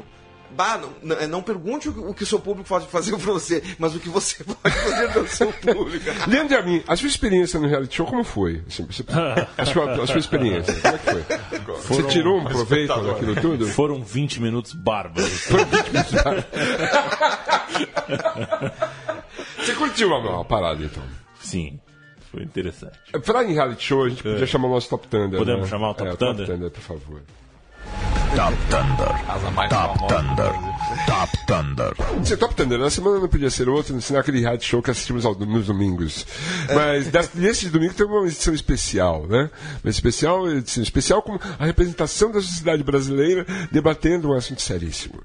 Não pergunte o que o seu público pode fazer pra você, mas o que você pode fazer pelo seu público. Leandro, a mim, a sua experiência no reality show, como foi? A sua experiência, como é que foi? Você tirou um proveito daquilo tudo? Foram 20 minutos bárbaros. Você curtiu a parada, então? Sim, foi interessante. Falar em reality show, a gente podia chamar o nosso Top Thunder. Podemos chamar o Top Thunder? Top Thunder, por favor. Top Thunder. Casa mais Top famosa. Thunder. Top Thunder. Top Thunder, na semana não podia ser outro, senão aquele reality show que assistimos nos domingos. Mas nesse domingo tem uma edição especial, né? Uma edição especial com a representação da sociedade brasileira debatendo um assunto seríssimo.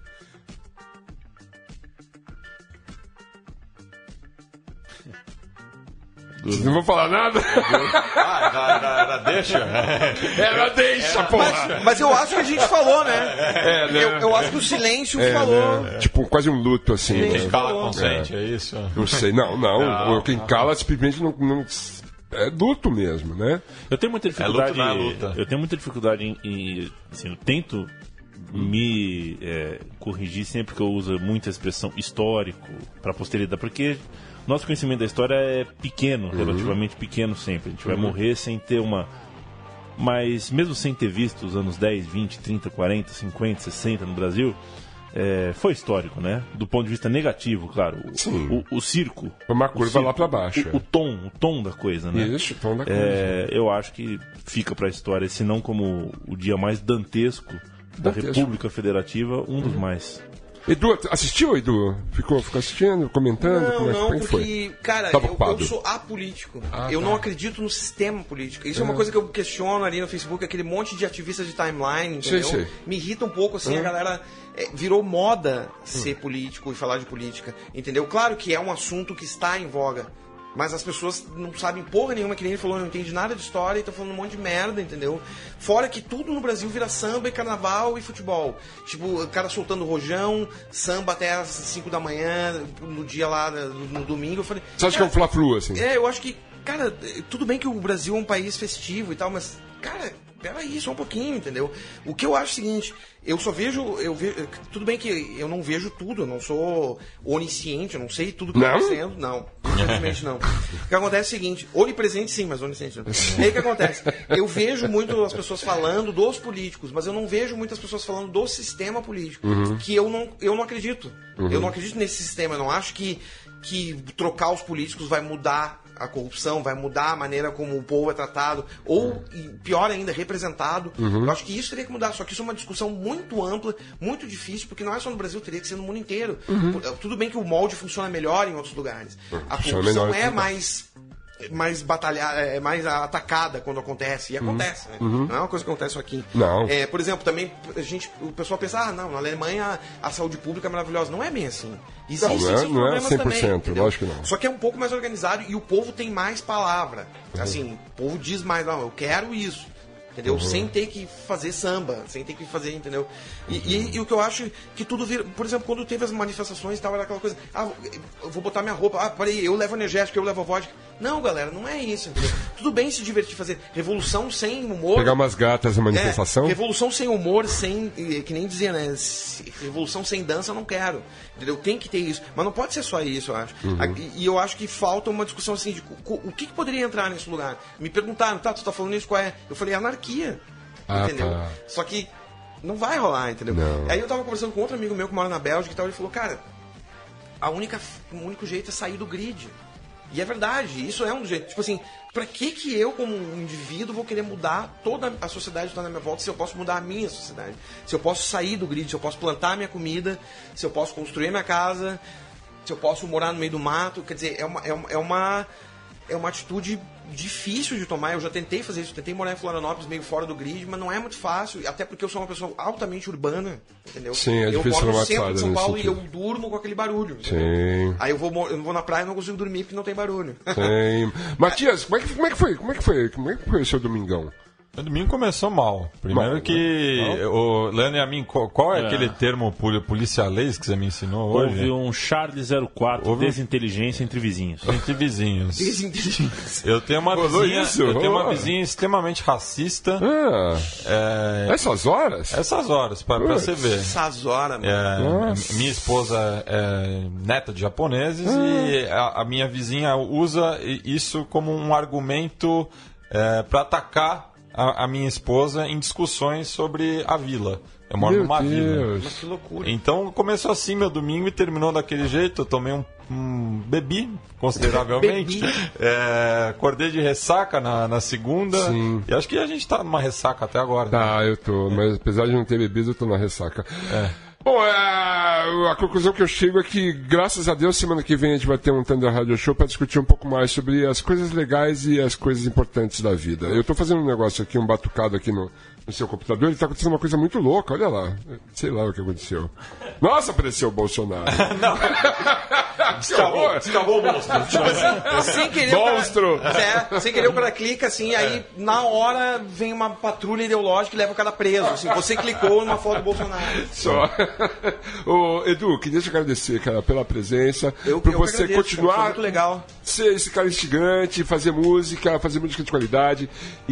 Vocês não vão falar nada? Deixa. Ela deixa, porra! Mas eu acho que a gente falou, né? Eu acho que o silêncio falou. Né? Tipo, quase um luto, assim. Sim. Né? Quem cala consente, é isso? Não sei, não. Quem cala simplesmente não. É luto mesmo, né? Eu tenho muita dificuldade. luto, não é luta. Eu tenho muita dificuldade em assim, eu tento me corrigir sempre que eu uso muita expressão histórico para a posteridade, porque nosso conhecimento da história é pequeno, relativamente pequeno sempre. A gente vai morrer sem ter uma... Mas mesmo sem ter visto os anos 10, 20, 30, 40, 50, 60 no Brasil, foi histórico, né? Do ponto de vista negativo, claro. O circo. Foi uma curva circo, lá para baixo. O tom da coisa, né? Isso, o tom da coisa. Eu acho que fica para a história, se não como o dia mais dantesco da República Federativa, um dos mais. Edu, assistiu, Edu? Ficou assistindo, comentando? Não, porque, foi? Cara, eu sou apolítico. Eu não acredito no sistema político. Isso é uma coisa que eu questiono ali no Facebook, aquele monte de ativistas de timeline, entendeu? Sim. Me irrita um pouco, assim, a galera... virou moda ser político e falar de política, entendeu? Claro que é um assunto que está em voga, mas as pessoas não sabem porra nenhuma, que nem ele falou, não entende nada de história e tá falando um monte de merda, entendeu? Fora que tudo no Brasil vira samba e carnaval e futebol. Tipo, o cara soltando rojão, samba até às 5 da manhã, no dia lá, no domingo. Eu falei, você acha que é um fla-flu, assim? Eu acho que, cara, tudo bem que o Brasil é um país festivo e tal, mas, cara, peraí, só um pouquinho, entendeu? O que eu acho é o seguinte, eu vejo, tudo bem que eu não vejo tudo, eu não sou onisciente, eu não sei tudo que está acontecendo, não, infelizmente não. O que acontece é o seguinte, onipresente sim, mas onisciente não. E aí o que acontece? Eu vejo muito as pessoas falando dos políticos, mas eu não vejo muitas pessoas falando do sistema político, que eu não acredito. Eu não acredito nesse sistema, eu não acho que trocar os políticos vai mudar a corrupção, vai mudar a maneira como o povo é tratado, ou, pior ainda, representado. Eu acho que isso teria que mudar, só que isso é uma discussão muito ampla, muito difícil, porque não é só no Brasil, teria que ser no mundo inteiro. Tudo bem que o molde funciona melhor em outros lugares. A corrupção é mais batalhada, mais atacada quando acontece, e acontece, né? Não é uma coisa que acontece só aqui. Não. Por exemplo, também o pessoal pensa, não, na Alemanha a saúde pública é maravilhosa. Não é bem assim. Existem não é 100%, também, lógico que não. Só que é um pouco mais organizado e o povo tem mais palavra. Assim, o povo diz mais, não, eu quero isso. Entendeu? Sem ter que fazer samba, sem ter que fazer, entendeu? E o que eu acho que tudo vira... Por exemplo, quando teve as manifestações e tal, era aquela coisa... eu vou botar minha roupa... peraí, eu levo energético, eu levo vodka. Não, galera, não é isso, entendeu? Tudo bem se divertir, fazer revolução sem humor... Pegar umas gatas na manifestação? Revolução sem humor, sem... Que nem dizia, né? Revolução sem dança, eu não quero. Entendeu? Tem que ter isso. Mas não pode ser só isso, eu acho. E eu acho que falta uma discussão assim de o que poderia entrar nesse lugar. Me perguntaram, tu tá falando isso, qual é? Eu falei, anarquia. Entendeu? Tá. Só que não vai rolar, entendeu? Não. Aí eu tava conversando com outro amigo meu que mora na Bélgica e tal, ele falou, cara, o único jeito é sair do grid. E é verdade, isso é um jeito. Tipo assim, pra que eu, como um indivíduo, vou querer mudar toda a sociedade que está na minha volta se eu posso mudar a minha sociedade? Se eu posso sair do grid, se eu posso plantar minha comida, se eu posso construir minha casa, se eu posso morar no meio do mato. Quer dizer, é uma atitude difícil de tomar. Eu já tentei fazer isso, tentei morar em Florianópolis meio fora do grid, mas não é muito fácil, até porque eu sou uma pessoa altamente urbana, entendeu? Sim, é difícil. Eu moro no centro de São Paulo e eu durmo com aquele barulho, entendeu? Sim. Aí eu vou na praia e não consigo dormir porque não tem barulho. Sim. Matias, como é que foi o seu domingão? O domingo começou mal. Primeiro o Leandro e a mim, qual é aquele termo policialês que você me ensinou hoje? Houve um Charlie 04, desinteligência entre vizinhos. Entre vizinhos. Desinteligência. Eu tenho uma vizinha extremamente racista. Essas horas? Essas horas, pra você ver. Essas horas, minha esposa é neta de japoneses e a minha vizinha usa isso como um argumento para atacar a minha esposa em discussões sobre a vila. Eu moro numa vila. Mas que loucura. Então começou assim meu domingo e terminou daquele jeito. Eu tomei bebi consideravelmente. Acordei de ressaca na segunda. Sim. E acho que a gente tá numa ressaca até agora. Tá, eu tô. Mas apesar de não ter bebido, eu tô na ressaca. Bom, a conclusão que eu chego é que, graças a Deus, semana que vem a gente vai ter um Thunder Radio Show para discutir um pouco mais sobre as coisas legais e as coisas importantes da vida. Eu tô fazendo um negócio aqui, um batucado aqui no seu computador, e tá acontecendo uma coisa muito louca, olha lá. Sei lá o que aconteceu. Nossa, apareceu o Bolsonaro. Descavou o monstro. Tipo assim, sem querer monstro! Sem querer o cara clica assim, aí na hora vem uma patrulha ideológica e leva o cara preso. Assim, você clicou numa foto do Bolsonaro. Só. Edu, queria te agradecer, cara, pela presença. Por você continuar muito legal. Ser esse cara instigante, fazer música de qualidade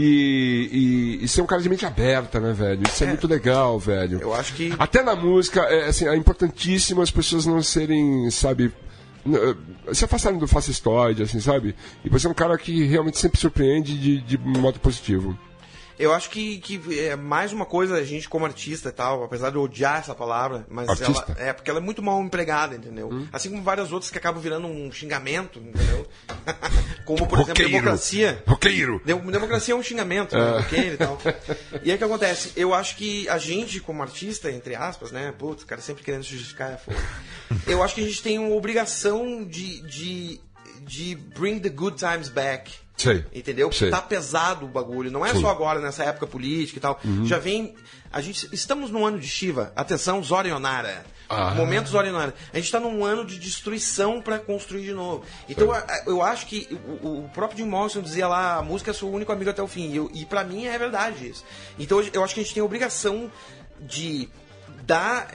e ser um cara de mente aberta, né, velho? Isso é muito legal, velho. Eu acho que... Até na música, assim, é importantíssimo as pessoas não serem, sabe... se afastarem do fascistoide, assim, sabe? E você é um cara que realmente sempre surpreende de modo positivo. Eu acho que é mais uma coisa, a gente como artista e tal, apesar de eu odiar essa palavra, mas artista? porque ela é muito mal empregada, entendeu? Assim como várias outras que acabam virando um xingamento, entendeu? Como, por exemplo, democracia. Roqueiro! Democracia é um xingamento, né? Roqueiro e tal. E aí o que acontece? Eu acho que a gente, como artista, entre aspas, né? Putz, o cara sempre querendo se justificar, é foda. Eu acho que a gente tem uma obrigação de bring the good times back. Sei. Entendeu? Sei. Tá pesado o bagulho. Não é só agora, nessa época política e tal. Já vem... Estamos num ano de Shiva. Atenção, Zorionara. Momento Zorionara. A gente tá num ano de destruição para construir de novo. Então, eu acho que o próprio Jim Morrison dizia lá, a música é seu único amigo até o fim. E para mim é verdade isso. Então, eu acho que a gente tem a obrigação de dar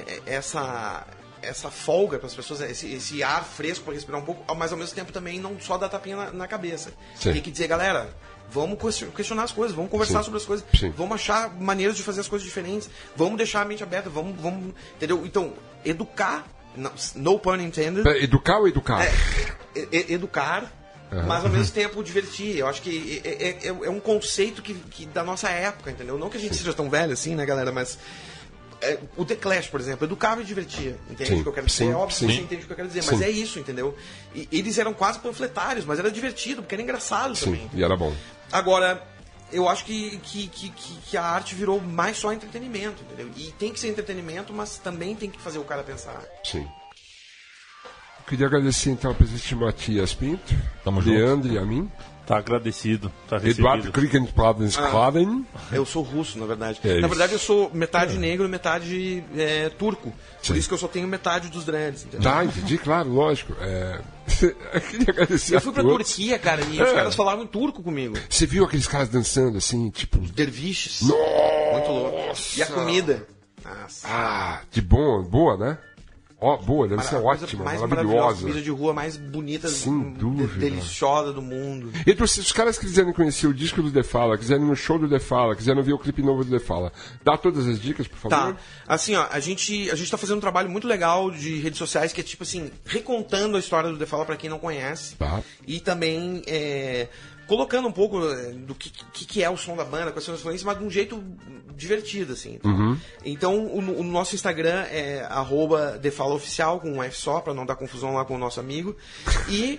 essa folga para as pessoas, esse ar fresco para respirar um pouco, mas ao mesmo tempo também não só dar tapinha na cabeça. Sim. Tem que dizer, galera, Vamos questionar as coisas, vamos conversar sobre as coisas, vamos achar maneiras de fazer as coisas diferentes, vamos deixar a mente aberta, vamos entendeu? Então, educar, no pun intended. Educar ou educar? Educar, mas ao mesmo tempo divertir. Eu acho que é um conceito que da nossa época, entendeu? Não que a gente seja tão velho assim, né, galera, mas... o The Clash, por exemplo, educava e divertia. Entende o que eu quero dizer? É óbvio que você entende o que eu quero dizer, mas é isso, entendeu? E eles eram quase panfletários, mas era divertido, porque era engraçado também. E era bom. Agora, eu acho que a arte virou mais só entretenimento, entendeu? E tem que ser entretenimento, mas também tem que fazer o cara pensar. Sim. Eu queria agradecer então a presença de Matias Pinto, Tamo Leandro junto. e a mim. Tá agradecido. Tá Eduardo Krickensklaven. Eu sou russo, na verdade. É na verdade, isso. eu sou metade negro e metade turco. Por isso que eu só tenho metade dos dreads, entendeu? Tá, entendi, claro, lógico. Eu queria agradecer Eu fui pra Turquia, cara, e os caras falavam em turco comigo. Você viu aqueles caras dançando assim, tipo... Derviches. Nossa! Muito louco. E a comida. Nossa. De boa, né? Boa, deve ser ótima, mais maravilhosa. Comida de rua mais bonita, Sem dúvida. deliciosa do mundo. Então, se os caras quiserem conhecer o disco do The Fala, quiserem ir no show do The Fala, quiserem ver o clipe novo do The Fala, dá todas as dicas, por favor. Tá. Assim, ó, a gente tá fazendo um trabalho muito legal de redes sociais que é tipo assim, recontando a história do The Fala pra quem não conhece. Tá. E também colocando um pouco do que é o som da banda, quais são as influências, mas de um jeito divertido, assim. Então, o nosso Instagram é @TheFalaOficial, com um F só, pra não dar confusão lá com o nosso amigo. E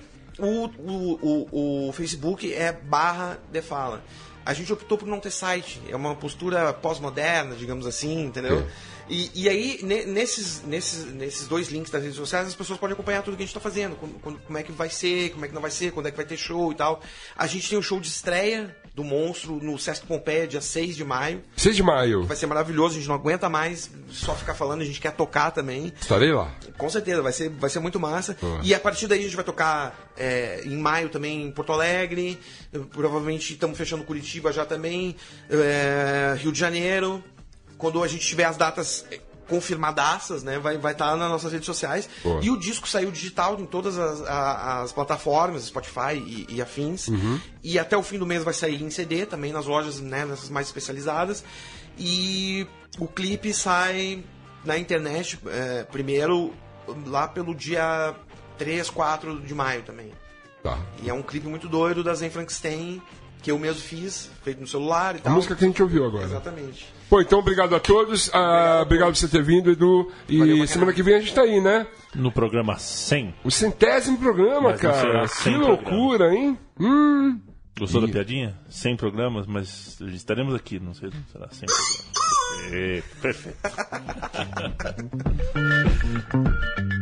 o Facebook é /TheFala. A gente optou por não ter site. É uma postura pós-moderna, digamos assim, entendeu? E aí, nesses dois links das redes sociais, as pessoas podem acompanhar tudo que a gente está fazendo. Como é que vai ser, como é que não vai ser, quando é que vai ter show e tal. A gente tem um show de estreia do Monstro no Sesc Pompeia, dia 6 de maio. 6 de maio. Vai ser maravilhoso, a gente não aguenta mais só ficar falando, a gente quer tocar também. Estarei lá. Com certeza, vai ser muito massa. E a partir daí a gente vai tocar em maio também em Porto Alegre. Provavelmente estamos fechando Curitiba já também. Rio de Janeiro. Quando a gente tiver as datas confirmadaças, né, vai estar nas nossas redes sociais. Boa. E o disco saiu digital em todas as plataformas, Spotify e afins. E até o fim do mês vai sair em CD, também nas lojas, né, nessas mais especializadas. E o clipe sai na internet primeiro, lá pelo dia 3, 4 de maio também. Tá. E é um clipe muito doido da Zen Frankenstein, que eu mesmo fiz, feito no celular e tal. A música que a gente ouviu agora. Exatamente. Pô, então obrigado a todos. Obrigado por você ter vindo, Edu. E Valeu, semana que vem a gente tá aí, né? No programa 100. O 100º programa, Mas não cara. será Que 100 loucura, hein? Gostou da piadinha? 100 programas, mas estaremos aqui, não sei, será 100 programas. Perfeito.